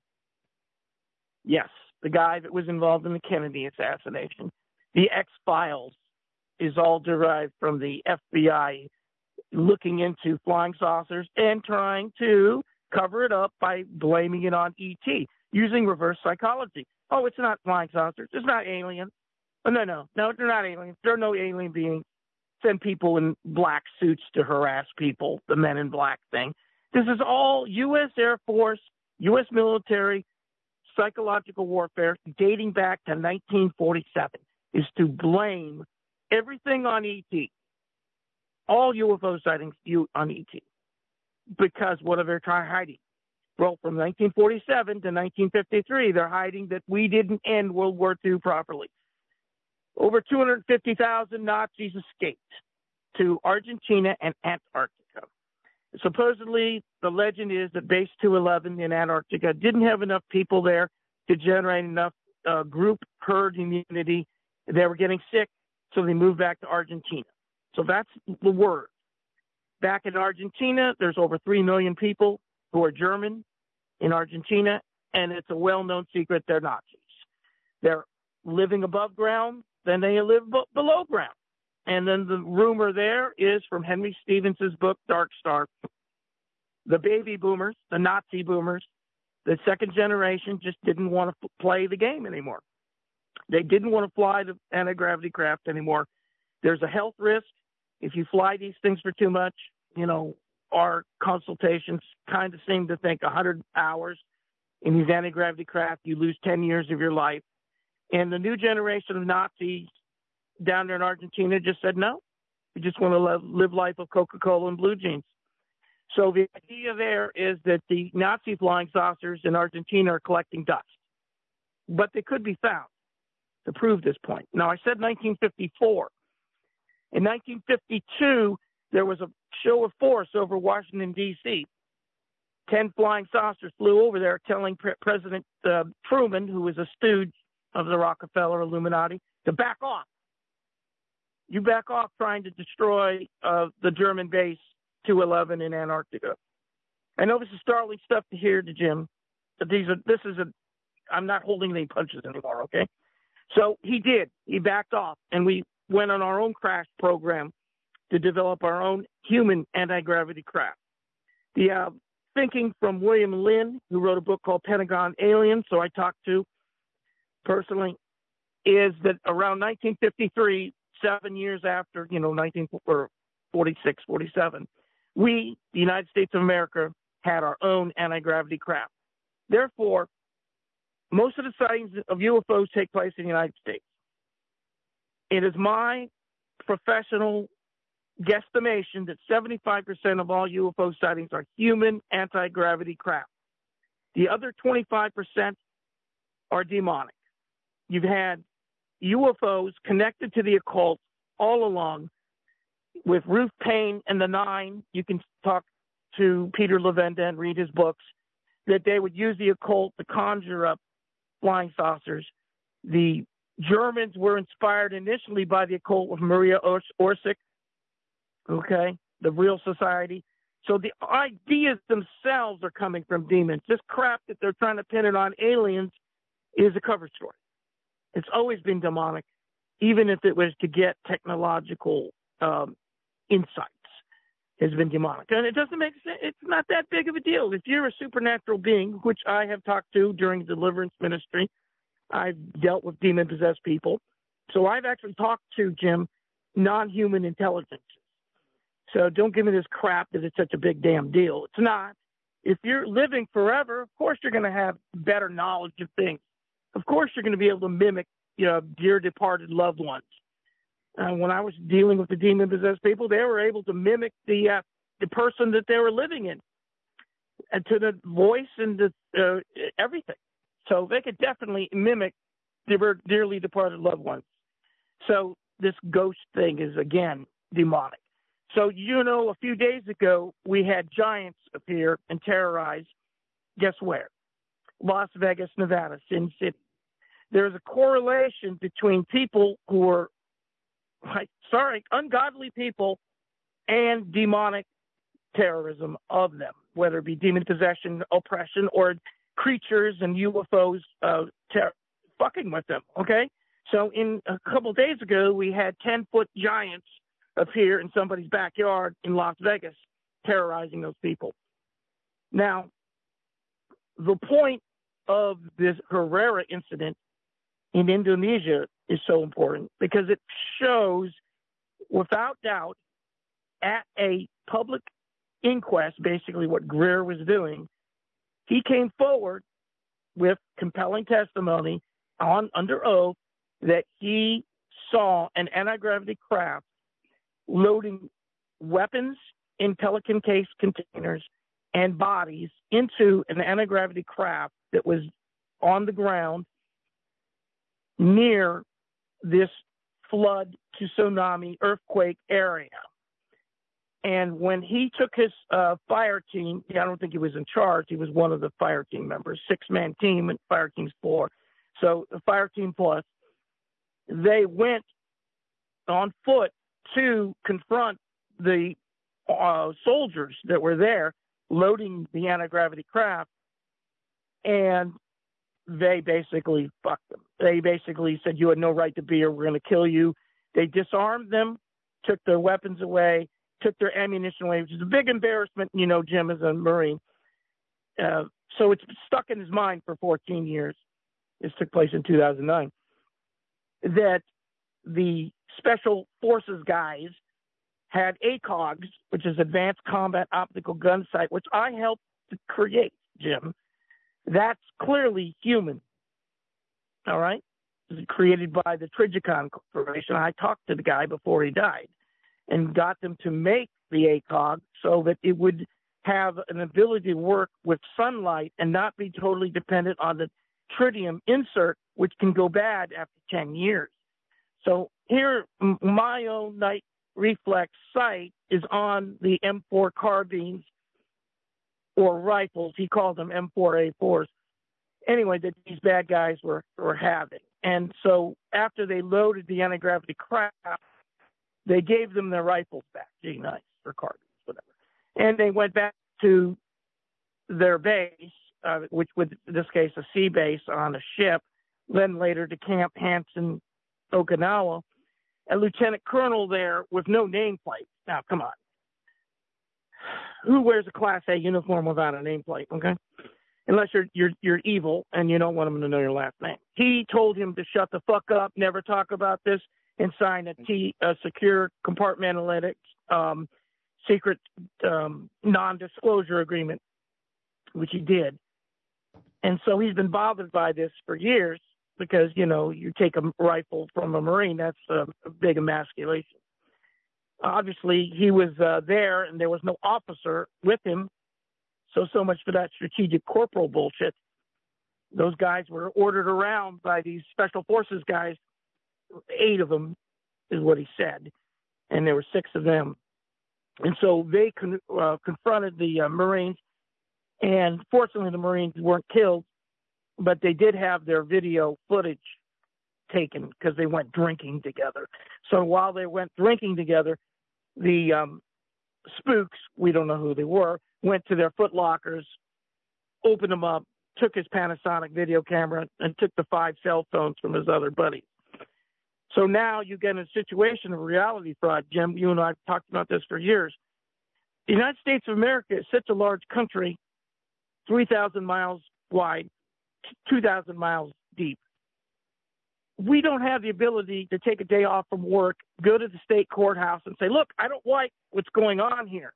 Yes, the guy that was involved in the Kennedy assassination. The X-Files is all derived from the F B I looking into flying saucers and trying to cover it up by blaming it on E T, using reverse psychology. Oh, it's not flying saucers. It's not aliens. Oh, no, no, no, they're not aliens. There are no alien beings. Send people in black suits to harass people, the men in black thing. This is all U S Air Force, U S military, psychological warfare dating back to nineteen forty-seven, is to blame everything on E T. All U F O sightings on E T. Because what are they trying hiding? Well, from nineteen forty-seven to nineteen fifty-three, they're hiding that we didn't end World War Two properly. Over two hundred fifty thousand Nazis escaped to Argentina and Antarctica. Supposedly, the legend is that Base two eleven in Antarctica didn't have enough people there to generate enough uh, group herd immunity. They were getting sick, so they moved back to Argentina. So that's the word. Back in Argentina, there's over three million people who are German in Argentina, and it's a well-known secret they're Nazis. They're living above ground, then they live b- below ground. And then the rumor there is from Henry Stevens's book, Dark Star. The baby boomers, the Nazi boomers, the second generation just didn't want to f- play the game anymore. They didn't want to fly the anti-gravity craft anymore. There's a health risk. If you fly these things for too much, you know, our consultations kind of seem to think one hundred hours in these anti-gravity craft, you lose ten years of your life. And the new generation of Nazis down there in Argentina just said no. We just want to live, live life of Coca-Cola and blue jeans. So the idea there is that the Nazi flying saucers in Argentina are collecting dust, but they could be found to prove this point. Now, I said nineteen fifty-four. In nineteen fifty-two, there was a show of force over Washington, D C Ten flying saucers flew over there telling Pre- President uh, Truman, who was a stooge of the Rockefeller Illuminati, to back off. You back off trying to destroy uh, the German base two eleven in Antarctica. I know this is startling stuff to hear to Jim, but these are, this is a, I'm not holding any punches anymore, okay? So he did. He backed off, and we went on our own crash program to develop our own human anti-gravity craft. The uh, thinking from William Lynn, who wrote a book called Pentagon Aliens, so I talked to personally, is that around nineteen fifty-three, seven years after, you know, nineteen forty-six, forty-seven, we, the United States of America, had our own anti-gravity craft. Therefore, most of the sightings of U F Os take place in the United States. It is my professional guesstimation that seventy-five percent of all U F O sightings are human anti-gravity craft. The other twenty-five percent are demonic. You've had U F Os connected to the occult all along. With Ruth Payne and the Nine, you can talk to Peter Levenda and read his books, that they would use the occult to conjure up flying saucers. The Germans were inspired initially by the occult with Maria Orsic, okay, the Real Society. So the ideas themselves are coming from demons. This crap that they're trying to pin it on aliens is a cover story. It's always been demonic, even if it was to get technological um, insights, has been demonic. And it doesn't make sense. It's not that big of a deal. If you're a supernatural being, which I have talked to during deliverance ministry, I've dealt with demon-possessed people. So I've actually talked to, Jim, non-human intelligences. So don't give me this crap that it's such a big damn deal. It's not. If you're living forever, of course you're going to have better knowledge of things. Of course you're going to be able to mimic, you know, dear departed loved ones. Uh, when I was dealing with the demon-possessed people, they were able to mimic the uh, the person that they were living in, and to the voice and the, uh, everything. So they could definitely mimic their dearly departed loved ones. So this ghost thing is, again, demonic. So, you know, a few days ago, we had giants appear and terrorize, guess where? Las Vegas, Nevada, Sin City. There's a correlation between people who are, like, sorry, ungodly people and demonic terrorism of them, whether it be demon possession, oppression, or creatures and U F Os uh, ter- fucking with them, okay? So in a couple of days ago, we had ten-foot giants appear in somebody's backyard in Las Vegas, terrorizing those people. Now, the point of this Herrera incident in Indonesia is so important because it shows, without doubt, at a public inquest, basically what Greer was doing, he came forward with compelling testimony on under oath that he saw an anti-gravity craft loading weapons in Pelican case containers and bodies into an anti-gravity craft that was on the ground near this flood to tsunami earthquake area. And when he took his uh, fire team, I don't think he was in charge. He was one of the fire team members, six-man team, and fire team's four. So the fire team plus, they went on foot to confront the uh, soldiers that were there loading the anti-gravity craft, and they basically fucked them. They basically said, you had no right to be here, we're going to kill you. They disarmed them, took their weapons away, took their ammunition away, which is a big embarrassment, you know, Jim, as a Marine. Uh, so it's stuck in his mind for fourteen years. This took place in two thousand nine. That the Special Forces guys had A C O Gs, which is Advanced Combat Optical Gun Sight, which I helped to create, Jim. That's clearly human. All right? created by the Trigicon Corporation. I talked to the guy before he died and got them to make the A C O G so that it would have an ability to work with sunlight and not be totally dependent on the tritium insert, which can go bad after ten years. So here, my own night reflex sight is on the M four carbines or rifles. He called them M four A fours. Anyway, that these bad guys were, were having. And so after they loaded the anti-gravity crap, they gave them their rifles back, G nice, or carbines, whatever. And they went back to their base, uh, which was in this case a sea base on a ship, then later to Camp Hansen, Okinawa. A lieutenant colonel there with no nameplate. Now, come on. Who wears a Class A uniform without a nameplate, okay? Unless you're you're you're evil and you don't want them to know your last name. He told him to shut the fuck up, never talk about this, and sign a T a secure compartmentalistics um, secret um, non-disclosure agreement, which he did. And so he's been bothered by this for years because, you know, you take a rifle from a Marine, that's a, a big emasculation. Obviously, he was uh, there and there was no officer with him. So, so much for that strategic corporal bullshit. Those guys were ordered around by these special forces guys. Eight of them is what he said. And there were six of them. And so they con- uh, confronted the uh, Marines. And fortunately, the Marines weren't killed, but they did have their video footage taken because they went drinking together. So while they went drinking together, the um, spooks, we don't know who they were, went to their foot lockers, opened them up, took his Panasonic video camera, and took the five cell phones from his other buddies. So now you get in a situation of reality fraud. Jim, you and I have talked about this for years. The United States of America is such a large country, three thousand miles wide, two thousand miles deep. We don't have the ability to take a day off from work, go to the state courthouse and say, look, I don't like what's going on here.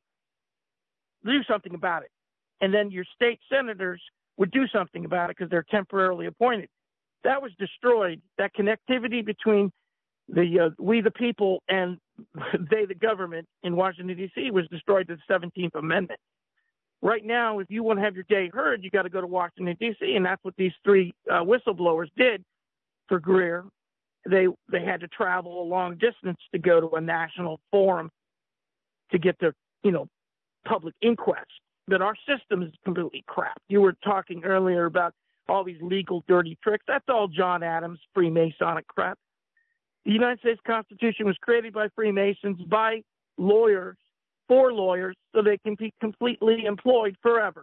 Do something about it. And then your state senators would do something about it because they're temporarily appointed. That was destroyed. That connectivity between the uh, we the people and they the government in Washington, D C was destroyed to the seventeenth Amendment. Right now, if you want to have your day heard, you got to go to Washington, D C, and that's what these three uh, whistleblowers did for Greer. They they had to travel a long distance to go to a national forum to get their, you know, public inquest. But our system is completely crap. You were talking earlier about all these legal dirty tricks. That's all John Adams Freemasonic crap. The United States Constitution was created by Freemasons, by lawyers, for lawyers, so they can be completely employed forever.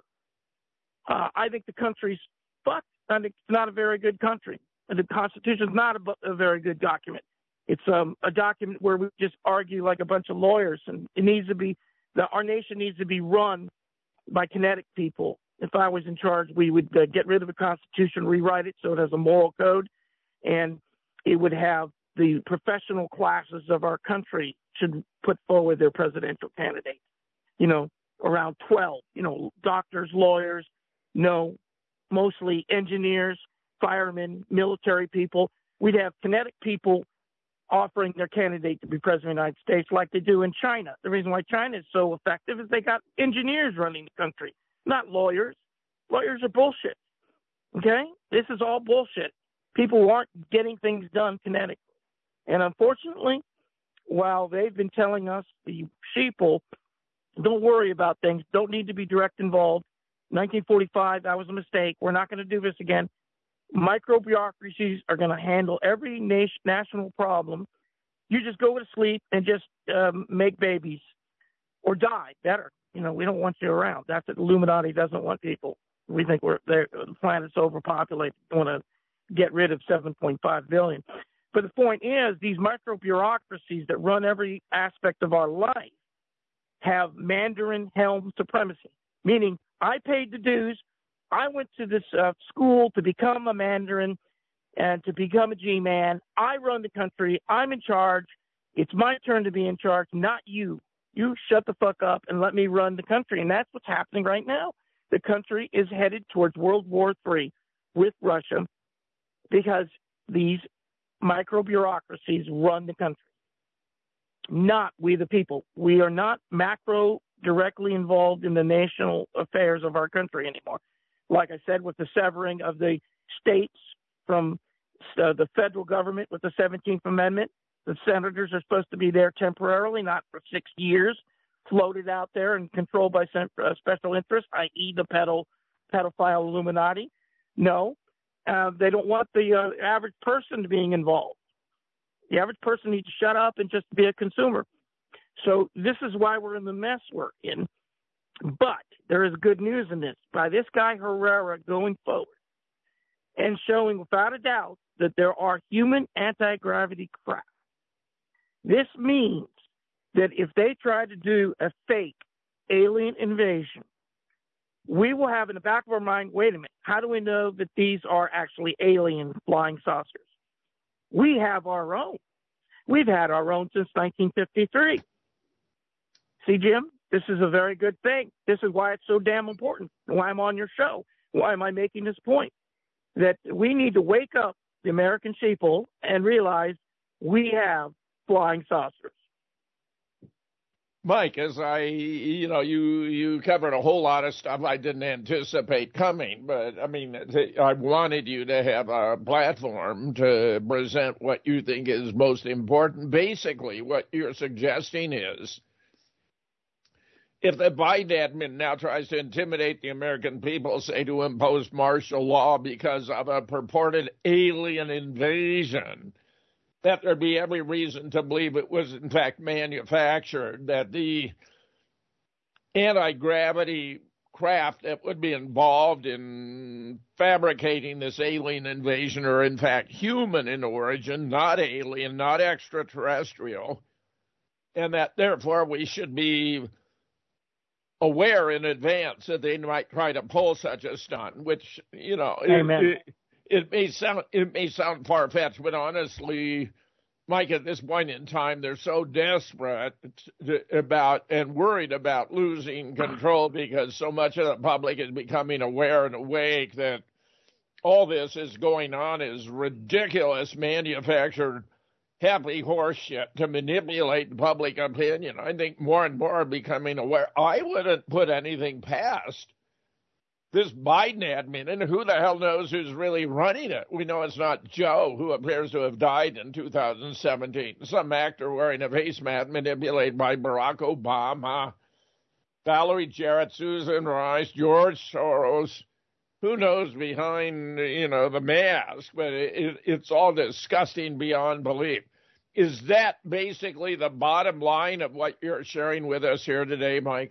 Uh, I think the country's fucked. I think it's not a very good country. And the Constitution is not a, a very good document. It's um, a document where we just argue like a bunch of lawyers, and it needs to be, the, our nation needs to be run by kinetic people. If I was in charge, we would uh, get rid of the Constitution, rewrite it so it has a moral code, and it would have the professional classes of our country should put forward their presidential candidates. You know, around twelve, you know, doctors, lawyers, no, mostly engineers, firemen, military people. We'd have kinetic people offering their candidate to be president of the United States like they do in China. The reason why China is so effective is they got engineers running the country, not lawyers. Lawyers are bullshit. Okay? This is all bullshit. People aren't getting things done kinetically. And unfortunately, while they've been telling us, the sheeple, don't worry about things, don't need to be direct involved. nineteen forty-five, that was a mistake. We're not going to do this again. Micro bureaucracies are going to handle every nation, national problem. You just go to sleep and just um, make babies or die. Better. You know, we don't want you around. That's what Illuminati doesn't want people. We think we're the planet's overpopulated. We want to get rid of seven point five billion. But the point is, these micro bureaucracies that run every aspect of our life have Mandarin helm supremacy, meaning I paid the dues. I went to this uh, school to become a Mandarin and to become a G-man. I run the country. I'm in charge. It's my turn to be in charge, not you. You shut the fuck up and let me run the country. And that's what's happening right now. The country is headed towards World War Three with Russia because these micro bureaucracies run the country, not we the people. We are not macro directly involved in the national affairs of our country anymore. Like I said, with the severing of the states from uh, the federal government with the seventeenth Amendment, the senators are supposed to be there temporarily, not for six years, floated out there and controlled by uh, special interests, that is the pedo, pedophile Illuminati. No, uh, they don't want the uh, average person being involved. The average person needs to shut up and just be a consumer. So this is why we're in the mess we're in. But there is good news in this. By this guy Herrera going forward and showing without a doubt that there are human anti-gravity craft, this means that if they try to do a fake alien invasion, we will have in the back of our mind, wait a minute, how do we know that these are actually alien flying saucers? We have our own. We've had our own since nineteen fifty-three. See, Jim, this is a very good thing. This is why it's so damn important, why I'm on your show. Why am I making this point? That we need to wake up the American people and realize we have flying saucers. Mike, as I, you know, you, you covered a whole lot of stuff I didn't anticipate coming, but I mean, I wanted you to have a platform to present what you think is most important. Basically, what you're suggesting is if the Biden admin now tries to intimidate the American people, say to impose martial law because of a purported alien invasion, that there'd be every reason to believe it was in fact manufactured, that the anti-gravity craft that would be involved in fabricating this alien invasion are in fact human in origin, not alien, not extraterrestrial, and that therefore we should be aware in advance that they might try to pull such a stunt, which, you know, Amen. It, it, It may sound it may sound far-fetched, but honestly, Mike, at this point in time, they're so desperate to, about and worried about losing control because so much of the public is becoming aware and awake that all this is going on is ridiculous, manufactured, happy horseshit to manipulate public opinion. I think more and more are becoming aware. I wouldn't put anything past this Biden admin, and who the hell knows who's really running it? We know it's not Joe, who appears to have died in two thousand seventeen. Some actor wearing a face mask manipulated by Barack Obama, Valerie Jarrett, Susan Rice, George Soros. Who knows behind, you know, the mask? But it, it, it's all disgusting beyond belief. Is that basically the bottom line of what you're sharing with us here today, Mike?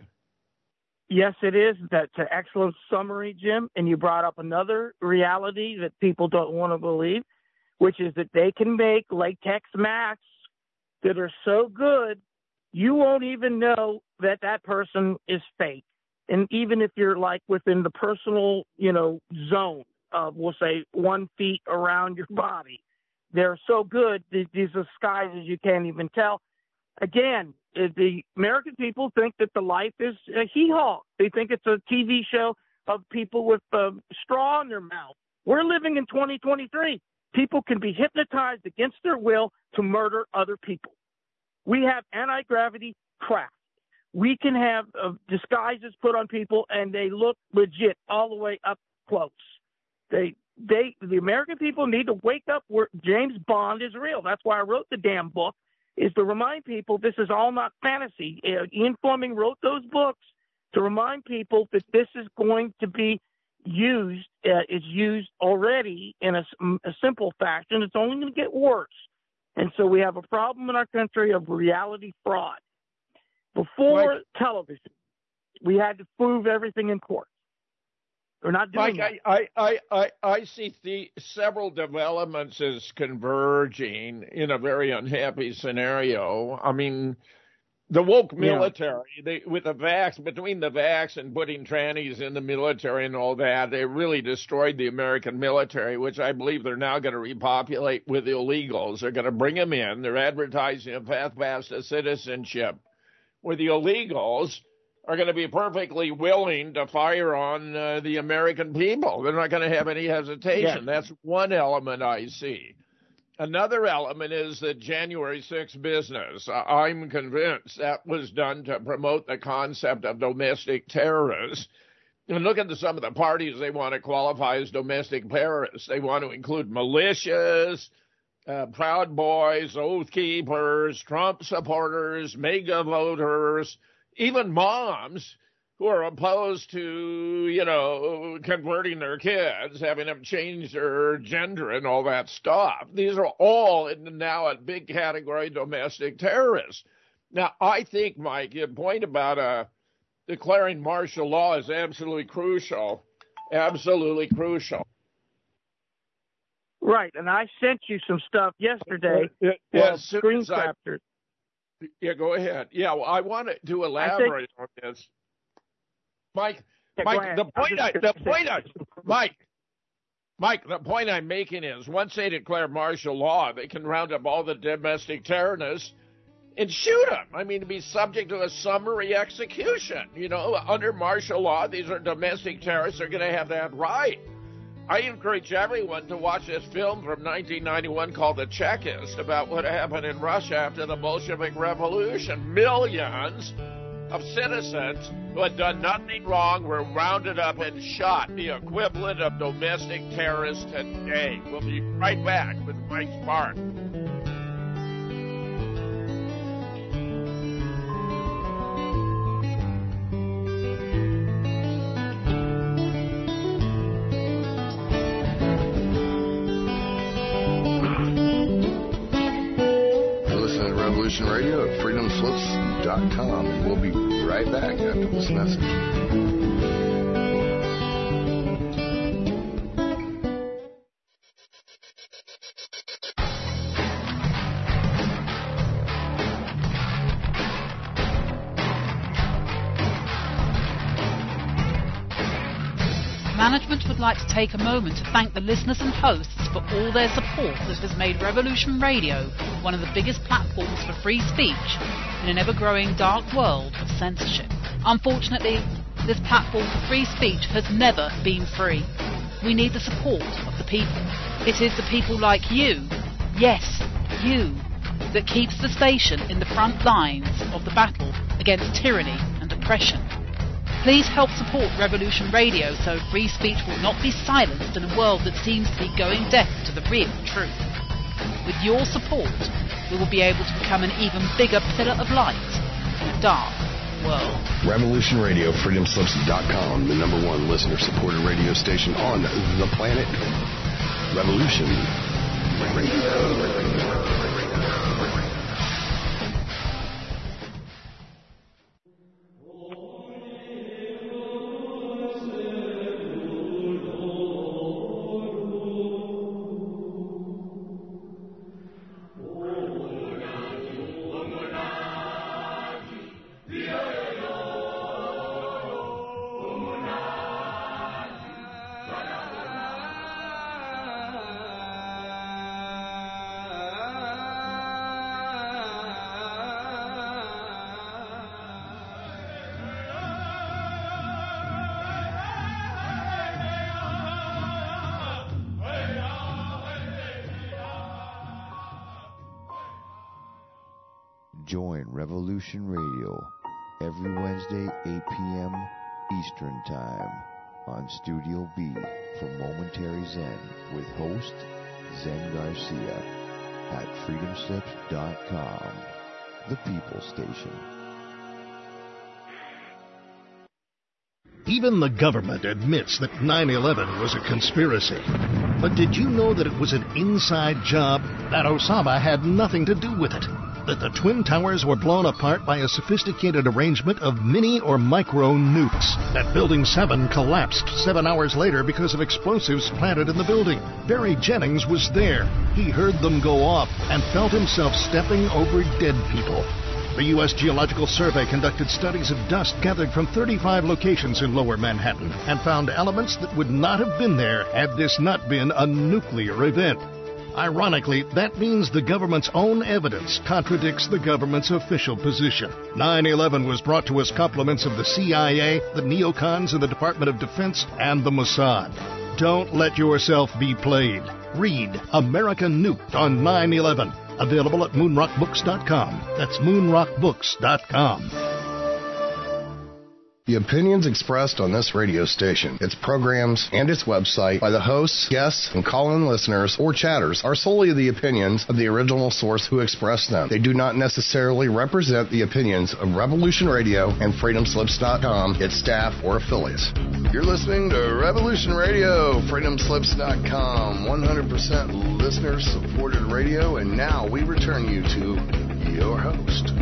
Yes, it is. That's an excellent summary, Jim. And you brought up another reality that people don't want to believe, which is that they can make latex masks that are so good, you won't even know that that person is fake. And even if you're like within the personal, you know, zone of, we'll say, one feet around your body, they're so good, these disguises you can't even tell. Again, the American people think that the life is a hee-haw. They think it's a T V show of people with a straw in their mouth. We're living in twenty twenty-three. People can be hypnotized against their will to murder other people. We have anti-gravity craft. We can have uh, disguises put on people, and they look legit all the way up close. They, they, the American people need to wake up where James Bond is real. That's why I wrote the damn book, is to remind people this is all not fantasy. Uh, Ian Fleming wrote those books to remind people that this is going to be used, uh, is used already in a, a simple fashion. It's only going to get worse. And so we have a problem in our country of reality fraud. Before Mike, television, we had to prove everything in court. We're not doing Mike, that. I, I, I, I see the several developments as converging in a very unhappy scenario. I mean, the woke military, yeah. they, with the vax, between the vax and putting trannies in the military and all that, they really destroyed the American military, which I believe they're now going to repopulate with illegals. They're going to bring them in. They're advertising a path past to citizenship, where the illegals are going to be perfectly willing to fire on uh, the American people. They're not going to have any hesitation. Yeah. That's one element I see. Another element is the January sixth business. I'm convinced that was done to promote the concept of domestic terrorists. And look at the, some of the parties they want to qualify as domestic terrorists. They want to include militias, uh, Proud Boys, Oath Keepers, Trump supporters, MAGA voters, even moms who are opposed to, you know, converting their kids, having them change their gender and all that stuff. These are all in now a big category of domestic terrorists. Now, I think, Mike, your point about uh, declaring martial law is absolutely crucial, absolutely crucial. Right, and I sent you some stuff yesterday. Yeah, well, as soon screen as I- captures. Yeah, go ahead. Yeah, well, I wanted to elaborate on this. Mike, Yeah, go Mike, ahead. the I was point, just I, gonna the say- point, I, Mike, Mike, the point I'm making is once they declare martial law, they can round up all the domestic terrorists and shoot them. I mean, to be subject to a summary execution. You know, under martial law, these are domestic terrorists. They're going to have that right. I encourage everyone to watch this film from nineteen ninety-one called The Chekist about what happened in Russia after the Bolshevik Revolution. Millions of citizens who had done nothing wrong were rounded up and shot, the equivalent of domestic terrorists today. We'll be right back with Mike Sparks. You're listening to Revolution Radio at freedom slips dot com, and we'll be right back after this message. Management would like to take a moment to thank the listeners and hosts for all their support that has made Revolution Radio one of the biggest platforms for free speech in an ever-growing dark world of censorship. Unfortunately, this platform for free speech has never been free. We need the support of the people. It is the people like you, yes, you, that keeps the station in the front lines of the battle against tyranny and oppression. Please help support Revolution Radio so free speech will not be silenced in a world that seems to be going deaf to the real truth. With your support, we will be able to become an even bigger pillar of light in a dark world. Revolution Radio, freedom slips dot com, the number one listener-supported radio station on the planet. Revolution Radio. Join Revolution Radio every Wednesday, eight p.m. Eastern Time on Studio B for Momentary Zen with host Zen Garcia at freedom slips dot com, the People Station. Even the government admits that nine eleven was a conspiracy. But did you know that it was an inside job? That Osama had nothing to do with it? That the Twin Towers were blown apart by a sophisticated arrangement of mini or micro nukes? That Building seven collapsed seven hours later because of explosives planted in the building? Barry Jennings was there. He heard them go off and felt himself stepping over dead people. The U S Geological Survey conducted studies of dust gathered from thirty-five locations in Lower Manhattan and found elements that would not have been there had this not been a nuclear event. Ironically, that means the government's own evidence contradicts the government's official position. nine eleven was brought to us compliments of the C I A, the neocons in the Department of Defense, and the Mossad. Don't let yourself be played. Read American Nuked on nine eleven. Available at moon rock books dot com. That's moon rock books dot com. The opinions expressed on this radio station, its programs, and its website by the hosts, guests, and call-in listeners or chatters are solely the opinions of the original source who expressed them. They do not necessarily represent the opinions of Revolution Radio and freedom slips dot com, its staff, or affiliates. You're listening to Revolution Radio, freedom slips dot com, one hundred percent listener-supported radio, and now we return you to your host.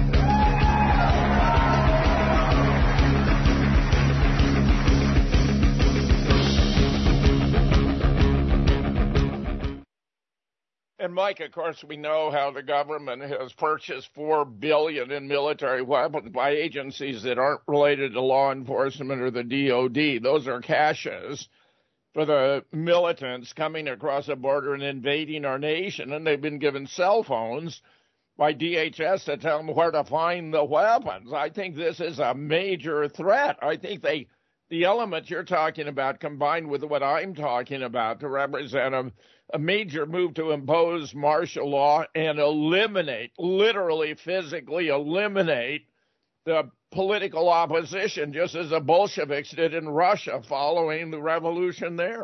And Mike, of course, we know how the government has purchased four billion dollars in military weapons by agencies that aren't related to law enforcement or the D O D. Those are caches for the militants coming across the border and invading our nation, and they've been given cell phones by D H S to tell them where to find the weapons. I think this is a major threat. I think they, the element you're talking about combined with what I'm talking about to represent a a major move to impose martial law and eliminate, literally physically eliminate the political opposition, just as the Bolsheviks did in Russia following the revolution there.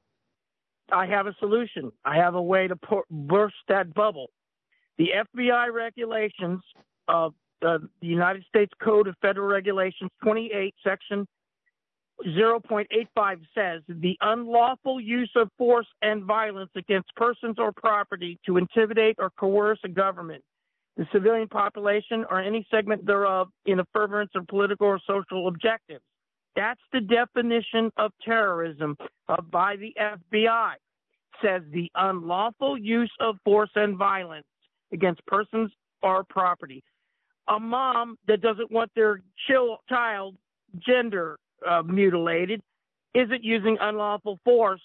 I have a solution. I have a way to pour, burst that bubble. The F B I regulations of the, the United States Code of Federal Regulations twenty-eight, section zero point eight five says the unlawful use of force and violence against persons or property to intimidate or coerce a government, the civilian population, or any segment thereof in a furtherance of political or social objectives. That's the definition of terrorism uh, by the F B I. Says the unlawful use of force and violence against persons or property. A mom that doesn't want their child gender Uh, mutilated isn't using unlawful force.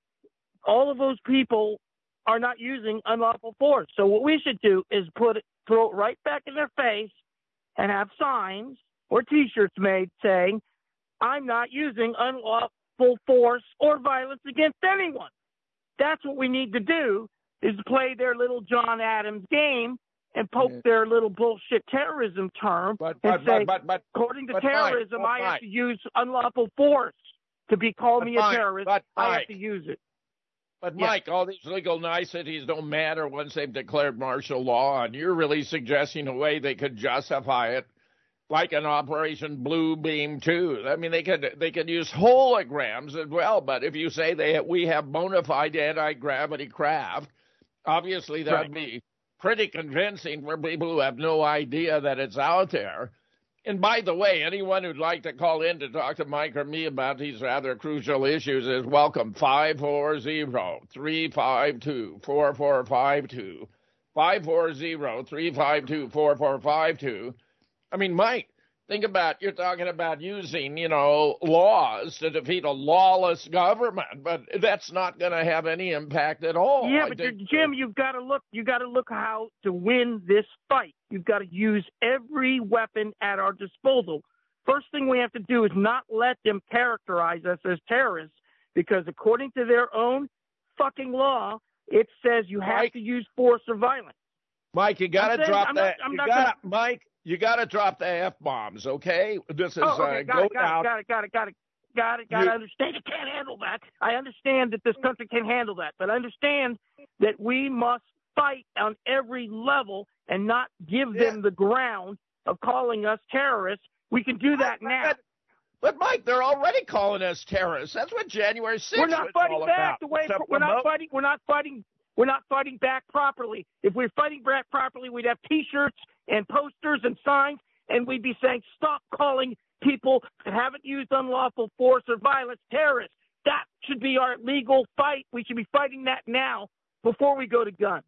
All of those people are not using unlawful force. So what we should do is put it, throw it right back in their face and have signs or T-shirts made saying, "I'm not using unlawful force or violence against anyone." That's what we need to do, is play their little John Adams game and poke yeah. their little bullshit terrorism term but, and but, say, but, but, but, according to but terrorism, Mike, I have Mike. to use unlawful force to be called but me a Mike, terrorist. but I Mike. have to use it. But, yeah. Mike, all these legal niceties don't matter once they've declared martial law, and you're really suggesting a way they could justify it, like an Operation Blue Beam two. I mean, they could they could use holograms as well, but if you say they we have bona fide anti-gravity craft, obviously that would right. be pretty convincing for people who have no idea that it's out there. And by the way, anyone who'd like to call in to talk to Mike or me about these rather crucial issues is welcome. five four zero, three five two, four four five two. five four zero, three five two, four four five two. I mean, Mike, think about, you're talking about using, you know, laws to defeat a lawless government, but that's not going to have any impact at all. Yeah, I but think, Jim, you've got to look. You got to look how to win this fight. You've got to use every weapon at our disposal. First thing we have to do is not let them characterize us as terrorists, because according to their own fucking law, it says you have Mike, to use force or violence. Mike, you got to drop I'm that. Not, I'm you not gotta, gonna, Mike. You got to drop the F-bombs, okay? This is oh, okay, uh, got, go it, got, down. it, got it, got it, got it, got it, got You- it. Understand you can't handle that. I understand that this country can handle that, but understand that we must fight on every level and not give Yeah. them the ground of calling us terrorists. We can do that now. But, Mike, they're already calling us terrorists. That's what January sixth We're not was fighting all back about. the way To we're not promote- fighting. We're not fighting. We're not fighting back properly. If we we're fighting back properly, we'd have T-shirts and posters and signs, and we'd be saying, "Stop calling people that haven't used unlawful force or violence terrorists." That should be our legal fight. We should be fighting that now before we go to guns.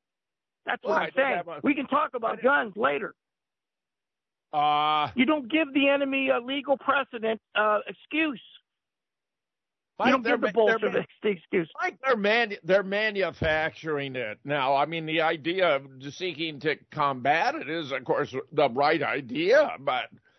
That's what Well, I I'm think saying. that was- We can talk about guns later. Uh, You don't give the enemy a legal precedent uh, excuse. Mike, you don't they're give the ma- they're Bolsheviks the excuse. Mike, they're, man- they're manufacturing it now. I mean, the idea of seeking to combat it is, of course, the right idea, but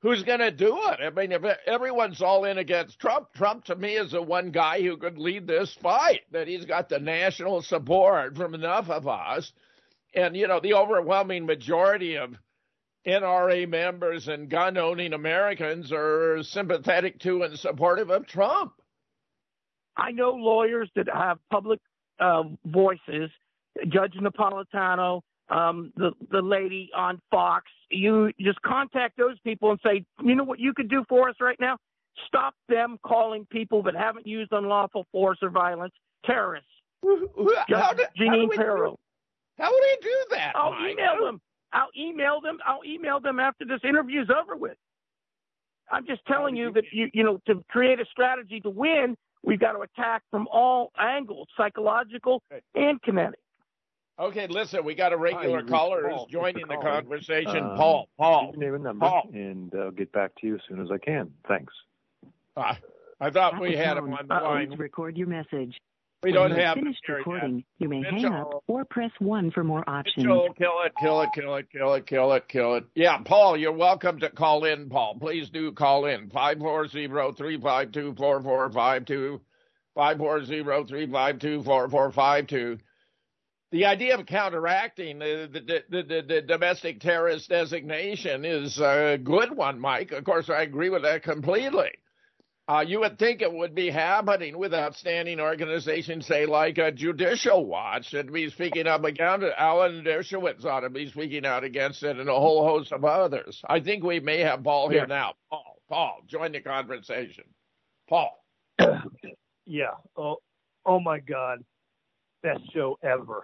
who's going to do it? I mean, if everyone's all in against Trump, Trump to me is the one guy who could lead this fight, that he's got the national support from enough of us. And, you know, the overwhelming majority of N R A members and gun-owning Americans are sympathetic to and supportive of Trump. I know lawyers that have public uh, voices, Judge Napolitano, um, the, the lady on Fox. You just contact those people and say, you know what you could do for us right now? Stop them calling people that haven't used unlawful force or violence terrorists. How do, Jeanine how Pirro. How would he do that? I'll Mike? email them. I'll email them. I'll email them after this interview's over with. I'm just telling you that, you, you know, to create a strategy to win, we've got to attack from all angles, psychological and kinetic. Okay, listen, we got a regular Hi, caller Paul. who's joining the Thanks for calling. conversation. Um, Paul, Paul, you can name a number, Paul. and I'll get back to you as soon as I can. Thanks. Uh, I thought At we the had tone, him on the please line. record your message. We When don't you have finished it here recording, yet. you may hang Mitchell. up or press one for more options. Mitchell, kill it, kill it, kill it, kill it, kill it, kill it. Yeah, Paul, you're welcome to call in, Paul. Please do call in. five four zero, three five two, four four five two. five four zero, three five two, four four five two. The idea of counteracting the, the, the, the, the domestic terrorist designation is a good one, Mike. Of course, I agree with that completely. Uh, you would think it would be happening with outstanding organizations, say, like a Judicial Watch, that be speaking up against it. Alan Dershowitz ought to be speaking out against it, and a whole host of others. I think we may have Paul here Yeah. now. Paul, Paul, join the conversation. Paul. Yeah. Oh, oh my God. Best show ever.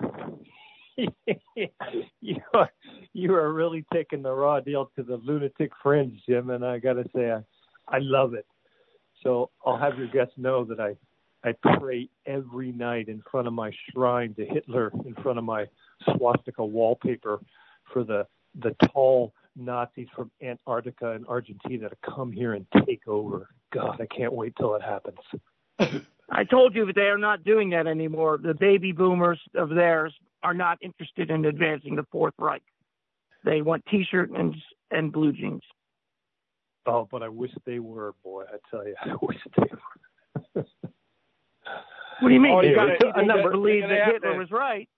you, are, you are really taking the raw deal to the lunatic fringe, Jim, and I got to say, I, I love it. So I'll have your guests know that I, I pray every night in front of my shrine to Hitler, in front of my swastika wallpaper for the the tall Nazis from Antarctica and Argentina to come here and take over. God, I can't wait till it happens. I told you that they are not doing that anymore. The baby boomers of theirs are not interested in advancing the Fourth Reich. They want T-shirt and and blue jeans. Oh, but I wish they were, boy. I tell you, I wish they were. What do you mean? Oh, you you got gotta- people you that gotta- believe you gotta that have Hitler to- was right.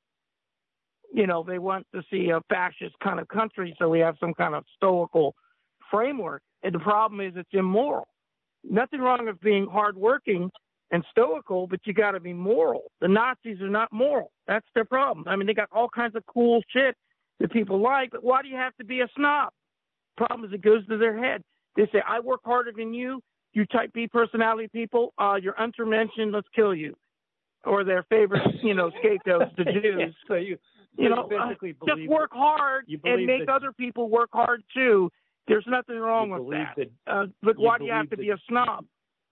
You know, they want to see a fascist kind of country, so we have some kind of stoical framework. And the problem is it's immoral. Nothing wrong with being hardworking and stoical, but you got to be moral. The Nazis are not moral. That's their problem. I mean, they got all kinds of cool shit that people like, but why do you have to be a snob? Problem is it goes to their head. They say, I work harder than you. You type B personality people, uh, you're untermentioned, let's kill you. Or their favorite, you know, scapegoats, the Jews. so you, You so know, you basically uh, just believe work that- hard you and believe make that- other people work hard too. There's nothing wrong you with believe that. that- Uh, but you why do you have to believe be a snob?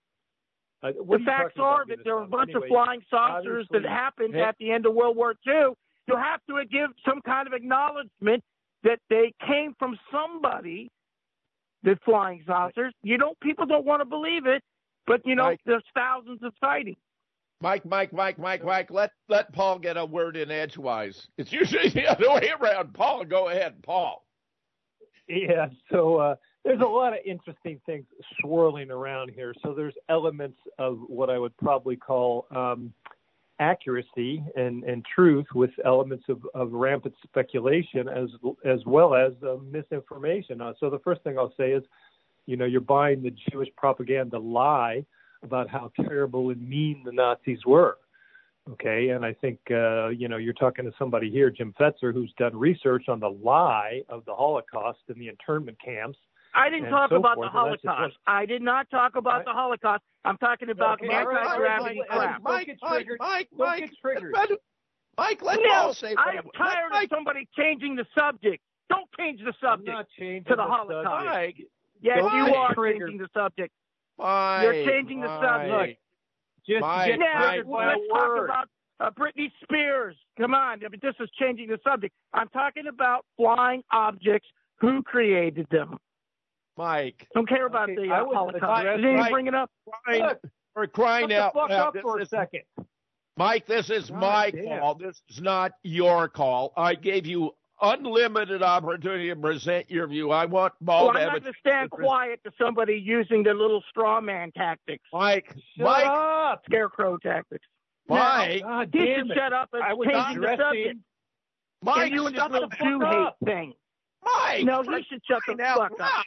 Uh, what The you facts talking about are being that a there were a snob? bunch Anyway, of flying saucers that obviously- happened Hey. at the end of World War Two. You have to give some kind of acknowledgement that they came from somebody, the flying saucers. You don't, people don't want to believe it, but you know, Mike. there's thousands of sightings. Mike, Mike, Mike, Mike, Mike, let, let Paul get a word in edgewise. It's usually the other way around. Paul, go ahead, Paul. Yeah, so uh, there's a lot of interesting things swirling around here. So there's elements of what I would probably call um, accuracy and, and truth, with elements of, of rampant speculation as as well as uh, misinformation. Uh, so the first thing I'll say is, you know, you're buying the Jewish propaganda lie about how terrible and mean the Nazis were. Okay, and I think, uh, you know, you're talking to somebody here, Jim Fetzer, who's done research on the lie of the Holocaust and the internment camps. I didn't and talk so about forth, the and that's just Holocaust. I did not talk about the Holocaust. I'm talking about Okay, all right, all right, anti-gravity all right, crap. Mike, Mike, Mike, Mike, Don't Mike, get triggered. Mike, let no, Paul say I am what- tired Mike, of somebody changing the subject. Don't change the subject not changing to the, the Holocaust. subject. Mike, Yes, Don't you get are triggered. changing the subject. Mike, You're changing the subject. Mike, Just Mike, get Now, triggered by let's a talk word. about uh, Britney Spears. Come on, I mean, this is changing the subject. I'm talking about flying objects. Who created them? Mike. Don't care about Okay, the I uh, was Holocaust. addressing- Did anyone Mike, bring it up? Crying, Look, we're crying Shut the out. fuck loud. up This for a is- second. Mike, this is God my damn. call. This is not your call. I gave you unlimited opportunity to present your view. I want Paul Well, to I'm have not a going to stand quiet to somebody using the little straw man tactics. Mike, Shut Mike, up. Scarecrow tactics. Mike, Now, God he damn should it. shut up and I was changing the addressing- subject. Mike, and you and this shut little the Jew fuck hate up. thing. Mike, No, he should shut the now, fuck up.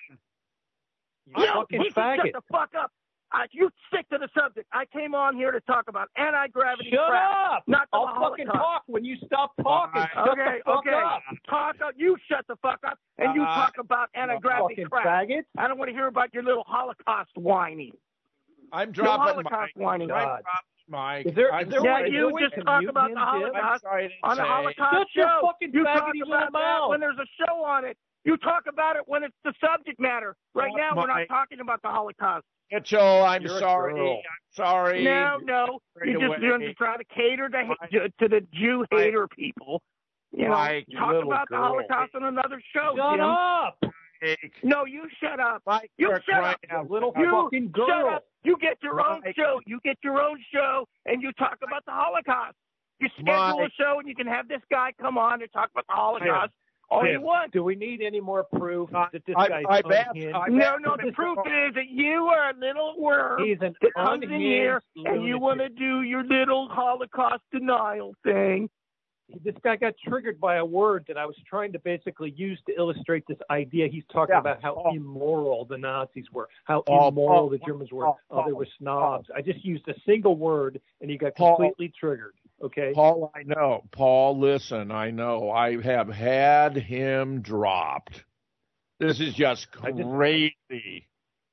You No, fucking he should faggot. shut the fuck up. Uh, you stick to the subject. I came on here to talk about anti-gravity Shut crap, up! not the I'll fucking Holocaust. talk when you stop talking. Shut Okay, the fuck okay. up. Talk up. You shut the fuck up, and you Uh, talk about anti-gravity fucking crap. faggot. I don't want to hear about your little Holocaust whining. I'm No dropping Holocaust Mike. whining. I'm God. dropping Mike. Is there- I'm is there Yeah, way- is you there way just to talk mute about him, the Jim? Holocaust I'm sorry to on a say. Holocaust Shut your show. fucking You faggoty talk little about that mouth. when there's a show on it. You talk about it when it's the subject matter. Right Oh, now, we're not Mike. talking about the Holocaust. Mitchell, I'm You're a sorry. girl. I'm sorry. No, no. Straight You just away. you're just trying to cater to, Mike. to to the Jew hater people. You know, Mike, you talk little about girl. the Holocaust on another show, Shut Jim. up! Mike, No, you shut up. Mike, You you're shut crying up. out Little loud. You fucking girl. shut up. You get your own Mike. show. You get your own show, and you talk about the Holocaust. You schedule Mike. a show, and you can have this guy come on and talk about the Holocaust all you Jim. want. Do we need any more proof that this I- guy's I've asked- unhinged? I've No, asked no, him the to proof go- is that you are a little worm He's an that comes in here unhinged and you lunatic. want to do your little Holocaust denial thing. This guy got triggered by a word that I was trying to basically use to illustrate this idea. He's talking Yeah. about how Paul. immoral the Nazis were, how Paul, immoral Paul, the Germans were. Paul, oh, they Paul, were snobs. I just used a single word, and he got Paul. completely triggered. Okay. Paul, I know. Paul, listen, I know. I have had him dropped. This is just I just- crazy.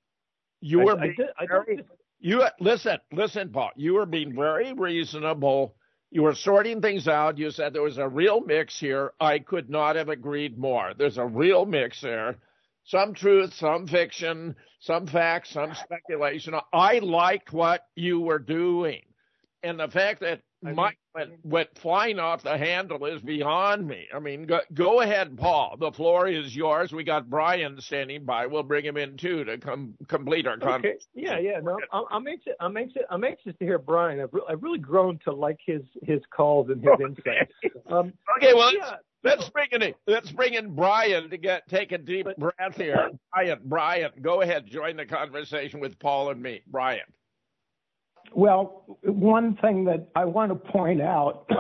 You I- were I being did- I very, don't- you listen, listen, Paul. You were being very reasonable. You were sorting things out. You said there was a real mix here. I could not have agreed more. There's a real mix there. Some truth, some fiction, some facts, some speculation. I liked what you were doing. And the fact that I Mike went, went flying off the handle is beyond me. I mean, go, go ahead, Paul. The floor is yours. We got Brian standing by. We'll bring him in, too, to come complete our Okay. conversation. Yeah, yeah. No, I'm, I'm anxious. I'm anxious. I'm anxious to hear Brian. I've, re- I've really grown to like his his calls and his Okay. insights. Um, Okay, well, yeah. let's, let's bring in let's bring in Brian to get take a deep But- breath here. Brian, Brian, go ahead, join the conversation with Paul and me. Brian. Well, one thing that I want to point out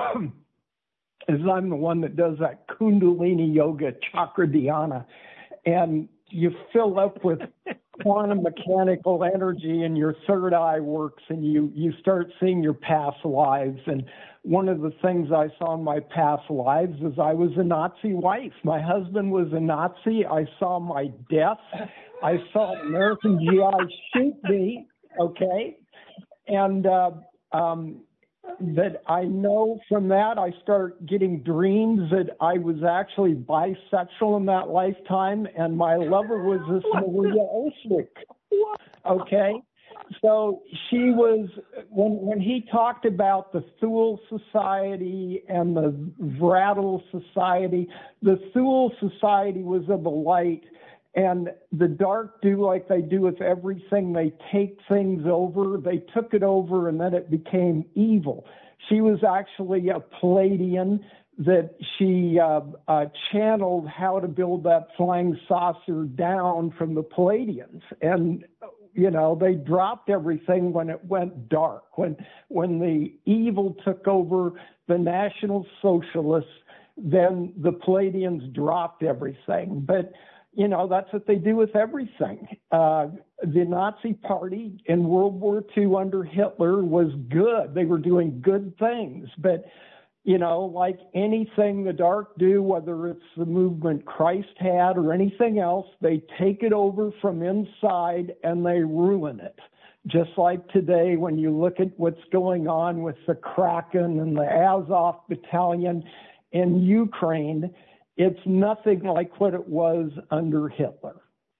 is I'm the one that does that Kundalini Yoga Chakra Dhyana, and you fill up with quantum mechanical energy and your third eye works and you, you start seeing your past lives. And one of the things I saw in my past lives is I was a Nazi wife. My husband was a Nazi. I saw my death. I saw an American G I shoot me, okay? And uh, um, that I know from that, I start getting dreams that I was actually bisexual in that lifetime, and my lover was this Maria Oswick. Okay, so she was when when he talked about the Thule Society and the Vrattle Society. The Thule Society was of the light. And the dark do like they do with everything. They take things over. They took it over, and then it became evil. She was actually a Palladian that she uh, uh, channeled how to build that flying saucer down from the Palladians. And, you know, they dropped everything when it went dark. When, when the evil took over the National Socialists, then the Palladians dropped everything. But you know, that's what they do with everything. Uh, the Nazi Party in World War Two under Hitler was good. They were doing good things. But, you know, like anything the dark do, whether it's the movement Christ had or anything else, they take it over from inside and they ruin it. Just like today, when you look at what's going on with the Kraken and the Azov Battalion in Ukraine, it's nothing like what it was under Hitler.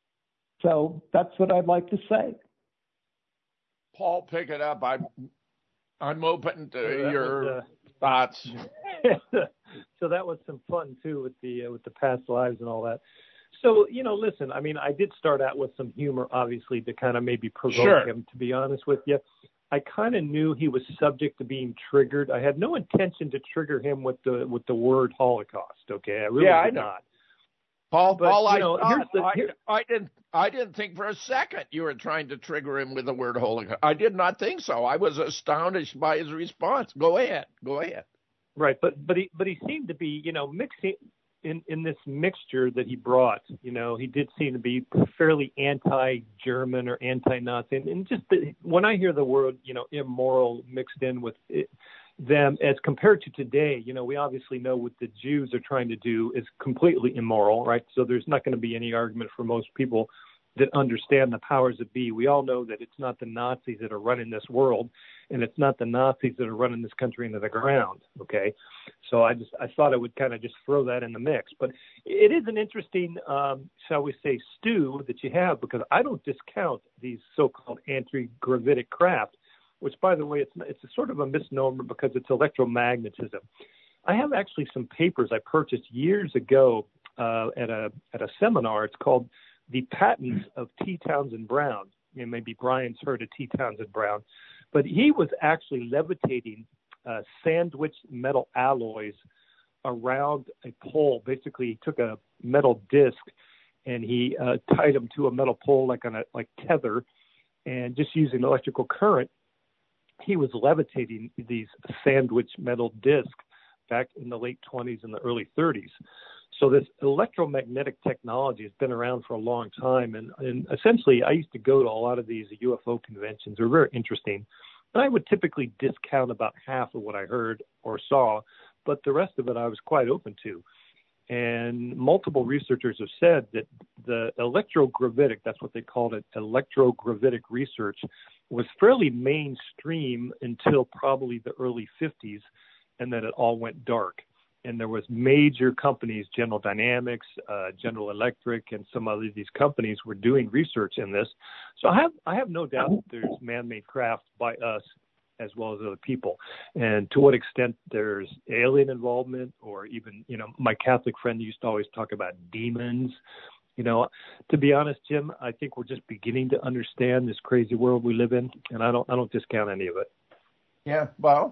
So that's what I'd like to say. Paul, pick it up. I'm, I'm open to that your was, uh, thoughts. so that was some fun too with the uh, with the past lives and all that. So you know, listen. I mean, I did start out with some humor, obviously, to kind of maybe provoke Sure. him. To be honest with you, I kind of knew he was subject to being triggered. I had no intention to trigger him with the with the word Holocaust. Okay, I really yeah, did I know. not. Paul, But, Paul, you I, know, thought, here's the- I, here- I didn't, I didn't think for a second you were trying to trigger him with the word Holocaust. I did not think so. I was astonished by his response. Go ahead, go ahead. Right, but but he but he seemed to be, you know, mixing in in this mixture that he brought. You know, he did seem to be fairly anti-German or anti-Nazi, and, and just the, when I hear the word, you know, immoral mixed in with it, them as compared to today, you know, we obviously know what the Jews are trying to do is completely immoral, right? So there's not going to be any argument for most people that understand the powers that be. We all know that it's not the Nazis that are running this world, and it's not the Nazis that are running this country into the ground, okay? So I just I thought I would kind of just throw that in the mix. But it is an interesting, um, shall we say, stew that you have, because I don't discount these so-called anti-gravitic craft, which, by the way, it's it's a sort of a misnomer because it's electromagnetism. I have actually some papers I purchased years ago uh, at a at a seminar. It's called The Patents of T. Townsend Brown. You know, maybe Brian's heard of T. Townsend Brown, but he was actually levitating uh, sandwiched metal alloys around a pole. Basically, he took a metal disc and he uh, tied them to a metal pole like on a like tether, and just using electrical current, he was levitating these sandwich metal discs back in the late twenties and the early thirties. So this electromagnetic technology has been around for a long time. And, and essentially, I used to go to a lot of these U F O conventions. They're very interesting. And I would typically discount about half of what I heard or saw, but the rest of it I was quite open to. And multiple researchers have said that the electrogravitic, that's what they called it, electrogravitic research, was fairly mainstream until probably the early fifties, and then it all went dark. And there was major companies, General Dynamics, uh, General Electric, and some other of these companies were doing research in this. So I have I have no doubt that there's man-made craft by us as well as other people. And to what extent there's alien involvement, or even, you know, my Catholic friend used to always talk about demons. You know, to be honest, Jim, I think we're just beginning to understand this crazy world we live in, and I don't I don't discount any of it. Yeah, well,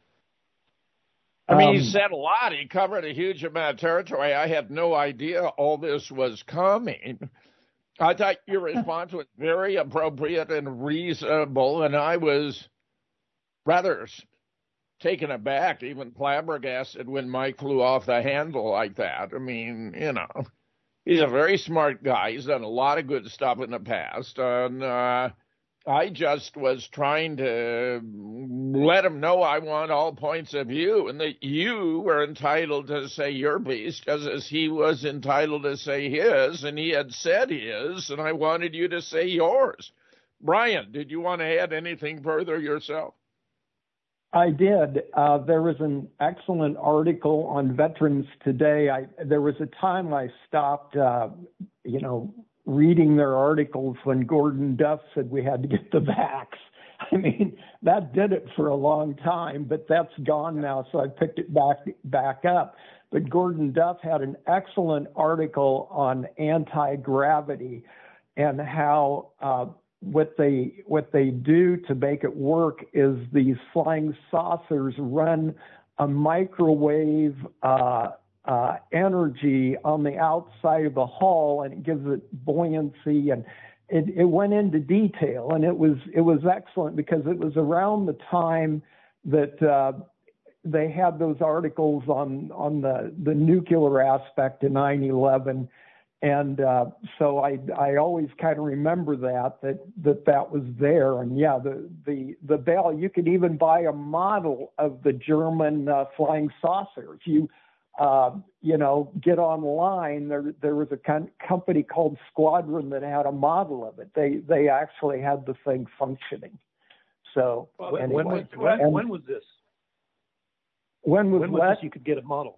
I mean, Um, he said a lot. He covered a huge amount of territory. I had no idea all this was coming. I thought your response was very appropriate and reasonable, and I was rather taken aback, even flabbergasted, when Mike flew off the handle like that. I mean, you know, he's a very smart guy. He's done a lot of good stuff in the past, and uh, I just was trying to let him know I want all points of view, and that you were entitled to say your piece, just as he was entitled to say his, and he had said his, and I wanted you to say yours. Brian, did you want to add anything further yourself? I did. Uh, there was an excellent article on Veterans Today. I, there was a time I stopped, uh, you know, reading their articles when Gordon Duff said we had to get the vax. I mean, that did it for a long time, but that's gone now, so I picked it back back up. But Gordon Duff had an excellent article on anti-gravity and how uh, what they what they do to make it work is these flying saucers run a microwave uh, uh, energy on the outside of the hull, and it gives it buoyancy, and it, it went into detail, and it was it was excellent because it was around the time that uh, they had those articles on on the the nuclear aspect of nine eleven. And uh, so I I always kind of remember that that that that was there. And yeah, the the the Bell, you could even buy a model of the German uh, flying saucer. If you uh, you know get online, there there was a con- company called Squadron that had a model of it. They they actually had the thing functioning. So Well, anyway, when was when, and when was this? when was When was what? this you could get a model?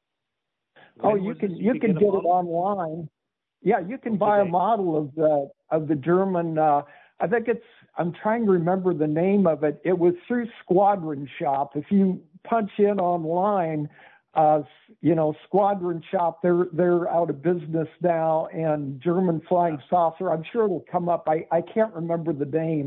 Oh, When you was can this you could can a get it model? online. Yeah, you can buy a model of the of the German. Uh, I think it's. I'm trying to remember the name of it. It was through Squadron Shop. If you punch in online, uh, you know, Squadron Shop. They're they're out of business now, and German flying saucer. I'm sure it'll come up. I I can't remember the name,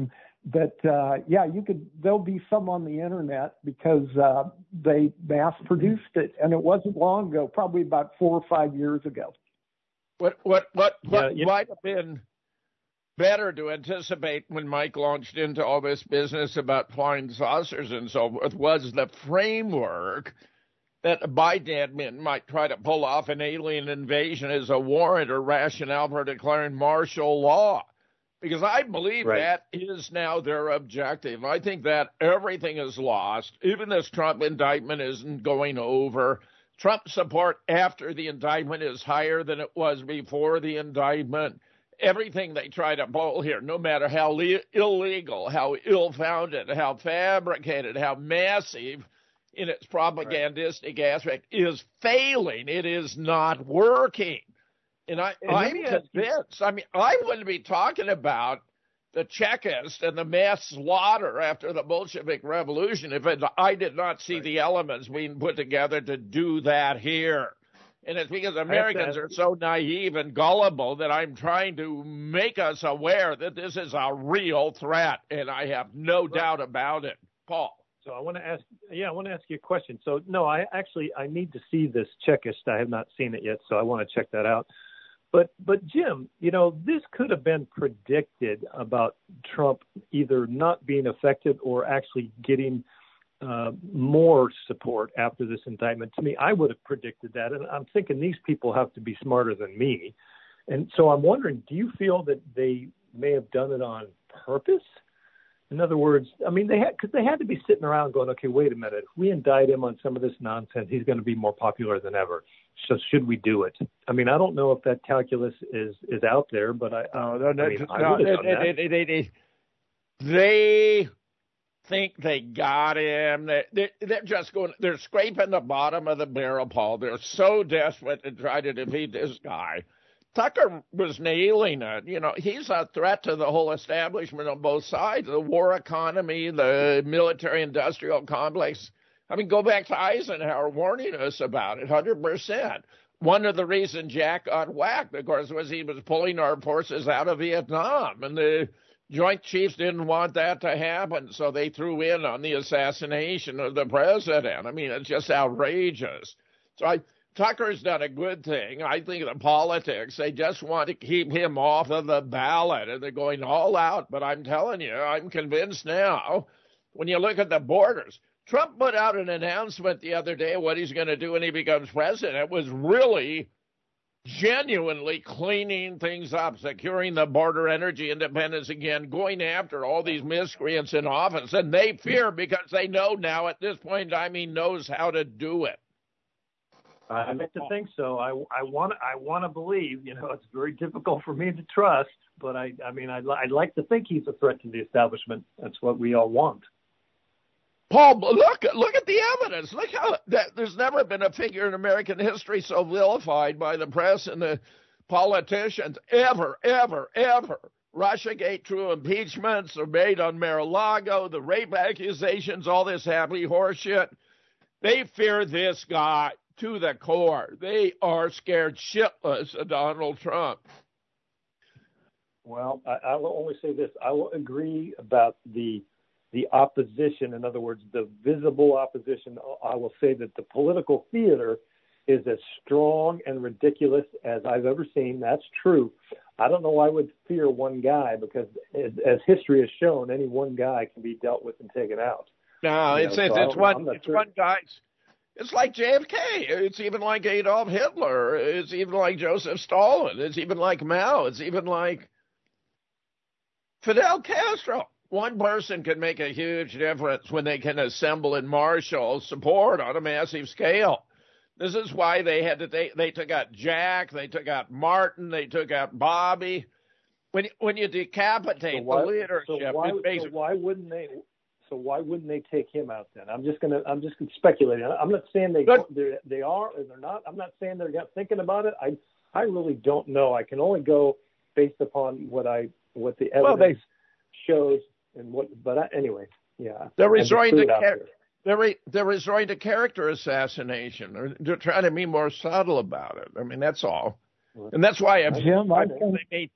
that uh, yeah, you could. There'll be some on the internet because uh, they mass produced it, and it wasn't long ago, probably about four or five years ago. What what what what Yeah, yeah. might have been better to anticipate when Mike launched into all this business about flying saucers and so forth was the framework that the Biden admin might try to pull off an alien invasion as a warrant or rationale for declaring martial law. Because I believe Right. that is now their objective. I think that everything is lost. Even this Trump indictment isn't going over. Trump support after the indictment is higher than it was before the indictment. Everything they try to pull here, no matter how le- illegal, how ill-founded, how fabricated, how massive in its propagandistic aspect, is failing. It is not working. And I, And let I'm me ask you- convinced. I mean, I wouldn't be talking about the Chekists and the mass slaughter after the Bolshevik Revolution if it, I did not see the elements being put together to do that here. And it's because Americans are so naive and gullible that I'm trying to make us aware that this is a real threat, and I have no doubt about it. Paul. So I want to ask, yeah, I want to ask you a question. So no, I actually I need to see this Chekist. I have not seen it yet, so I want to check that out. But but Jim, you know, this could have been predicted about Trump either not being affected or actually getting uh, more support after this indictment. To me, I would have predicted that, and I'm thinking these people have to be smarter than me. And so I'm wondering, do you feel that they may have done it on purpose? In other words, I mean, they had because they had to be sitting around going, okay, wait a minute. If we indict him on some of this nonsense, he's going to be more popular than ever. So should we do it? I mean, I don't know if that calculus is, is out there, but I, No, no, no, I mean, I no, would have done they, that. they, they, they, they think they got him. They, they, they're just going, they're scraping the bottom of the barrel, Paul. They're so desperate to try to defeat this guy. Tucker was nailing it. You know, he's a threat to the whole establishment on both sides, the war economy, the military-industrial complex. I mean, go back to Eisenhower warning us about it, one hundred percent. One of the reasons Jack got whacked, of course, was he was pulling our forces out of Vietnam, and the Joint Chiefs didn't want that to happen, so they threw in on the assassination of the president. I mean, it's just outrageous. So I... Tucker's done a good thing. I think the politics, they just want to keep him off of the ballot, and they're going all out. But I'm telling you, I'm convinced now, when you look at the borders, Trump put out an announcement the other day what he's going to do when he becomes president. It was really genuinely cleaning things up, securing the border, energy independence again, going after all these miscreants in office. And they fear because they know now at this point in time he knows how to do it. I like to think so. I, I want I want to believe. You know, it's very difficult for me to trust, but I I mean, I'd, I'd like to think he's a threat to the establishment. That's what we all want. Paul, look look at the evidence. Look how that, there's never been a figure in American history so vilified by the press and the politicians ever, ever, ever. Russiagate, true impeachments are made on Mar-a-Lago, the rape accusations, all this happy horseshit. They fear this guy to the core. They are scared shitless of Donald Trump. Well, I, I will only say this. I will agree about the the opposition. In other words, the visible opposition. I will say that the political theater is as strong and ridiculous as I've ever seen. That's true. I don't know I would fear one guy because, as, as history has shown, any one guy can be dealt with and taken out. No, You it's know, it's, so it's I'm- one I'm not it's sure. one guy's. It's like J F K. It's even like Adolf Hitler. It's even like Joseph Stalin. It's even like Mao. It's even like Fidel Castro. One person can make a huge difference when they can assemble and marshal support on a massive scale. This is why they had to. They, they took out Jack. They took out Martin. They took out Bobby. When when you decapitate So why, the leadership, so why, it's so basically. why wouldn't they? So why wouldn't they take him out then? I'm just gonna I'm just speculating. I'm not saying they they're, they are or they're not. I'm not saying they're not thinking about it. I I really don't know. I can only go based upon what I what the evidence Well, they- shows and what. But I, anyway, yeah. They're I just resorting threw to it out char- there. they're re- they're resorting to character assassination. They're, they're trying to be more subtle about it. I mean, that's all, and that's why I've, Jim, I I've think- they made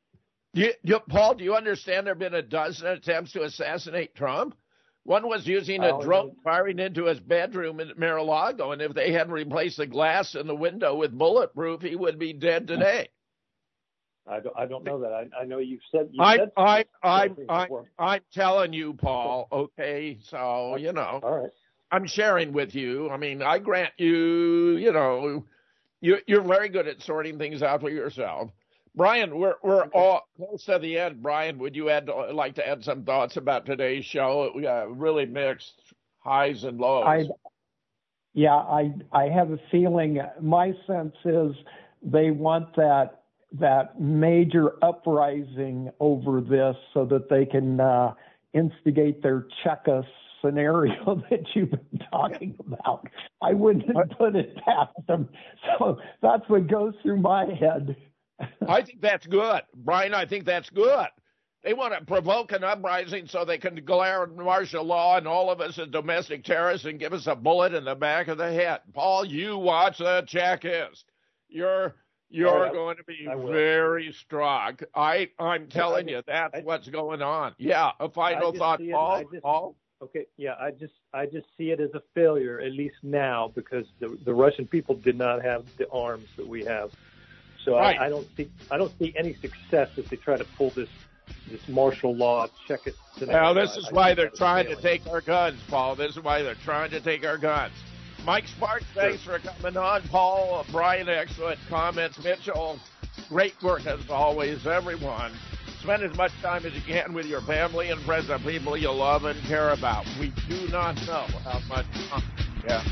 Do you, do you, Paul, do you understand there have been a dozen attempts to assassinate Trump? One was using a drone firing into his bedroom in Mar-a-Lago, and if they hadn't replaced the glass in the window with bulletproof, he would be dead today. I don't, I don't know that. I, I know you've said. You've I, said I, I, I, I'm telling you, Paul. Okay, so you know, all right. I'm sharing with you. I mean, I grant you. You know, you, you're very good at sorting things out for yourself. Brian, we're we're okay. all close to the end. Brian, would you add like to add some thoughts about today's show? We got really mixed highs and lows. I, yeah, I I have a feeling. My sense is they want that. that major uprising over this so that they can uh, instigate their Cheka scenario that you've been talking about. I wouldn't put it past them. So that's what goes through my head. I think that's good. Brian, I think that's good. They want to provoke an uprising so they can declare martial law and all of us as domestic terrorists and give us a bullet in the back of the head. Paul, you watch the Chekist. You're You're right, going to be very strong. I, I'm telling just, you, that's I, what's going on. Yeah, a final thought, Paul? Just, Paul? Okay, yeah, I just I just see it as a failure, at least now, because the the Russian people did not have the arms that we have. So right. I, I don't see I don't see any success if they try to pull this this martial law, check it. Well, this is I, why I they're trying to take our guns, Paul. This is why they're trying to take our guns. Mike Sparks, thanks for coming on. Paul, Brian, excellent comments. Mitchell, great work as always. Everyone, spend as much time as you can with your family and friends and people you love and care about. We do not know how much time. Yeah.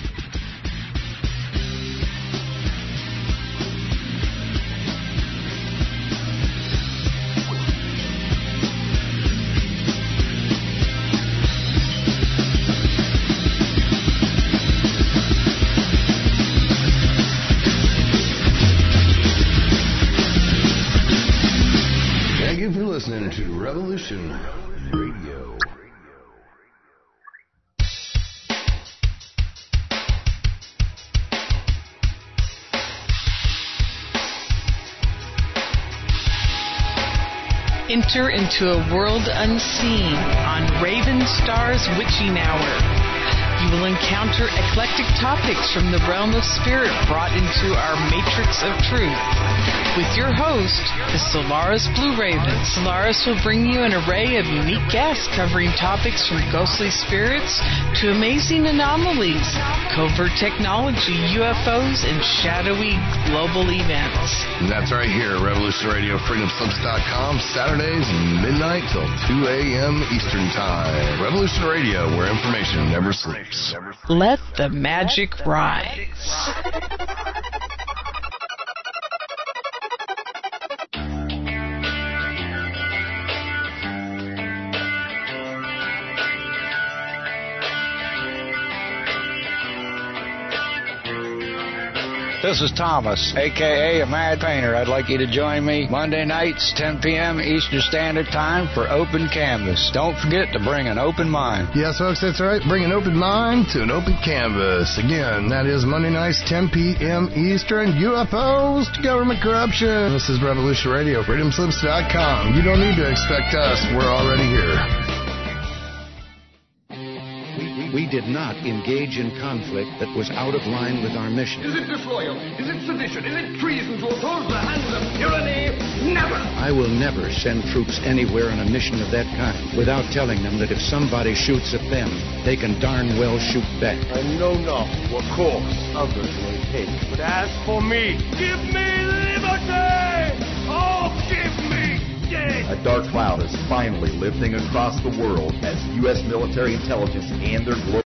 Listening to Revolution Radio. Enter into a world unseen on Raven Star's Witching Hour. You will encounter eclectic topics from the realm of spirit brought into our matrix of truth. With your host, the Solaris Blue Raven. Solaris will bring you an array of unique guests covering topics from ghostly spirits to amazing anomalies, covert technology, U F Os, and shadowy global events. And that's right here, Revolution Radio, freedom slips dot com, Saturdays, midnight till two a.m. Eastern Time. Revolution Radio, where information never sleeps. Let the magic rise. This is Thomas, a k a. a Mad Painter. I'd like you to join me Monday nights, ten p.m. Eastern Standard Time for Open Canvas. Don't forget to bring an open mind. Yes, folks, that's right. Bring an open mind to an open canvas. Again, that is Monday nights, ten p.m. Eastern. U F Os to government corruption. This is Revolution Radio, freedom slips dot com. You don't need to expect us. We're already here. We did not engage in conflict that was out of line with our mission. Is it disloyal? Is it sedition? Is it treason to oppose the hands of tyranny? Never! I will never send troops anywhere on a mission of that kind without telling them that if somebody shoots at them, they can darn well shoot back. I know not what course others may take. But as for me, give me liberty! Oh, give me death! A dark cloud is finally lifting across the world as U S military intelligence and their global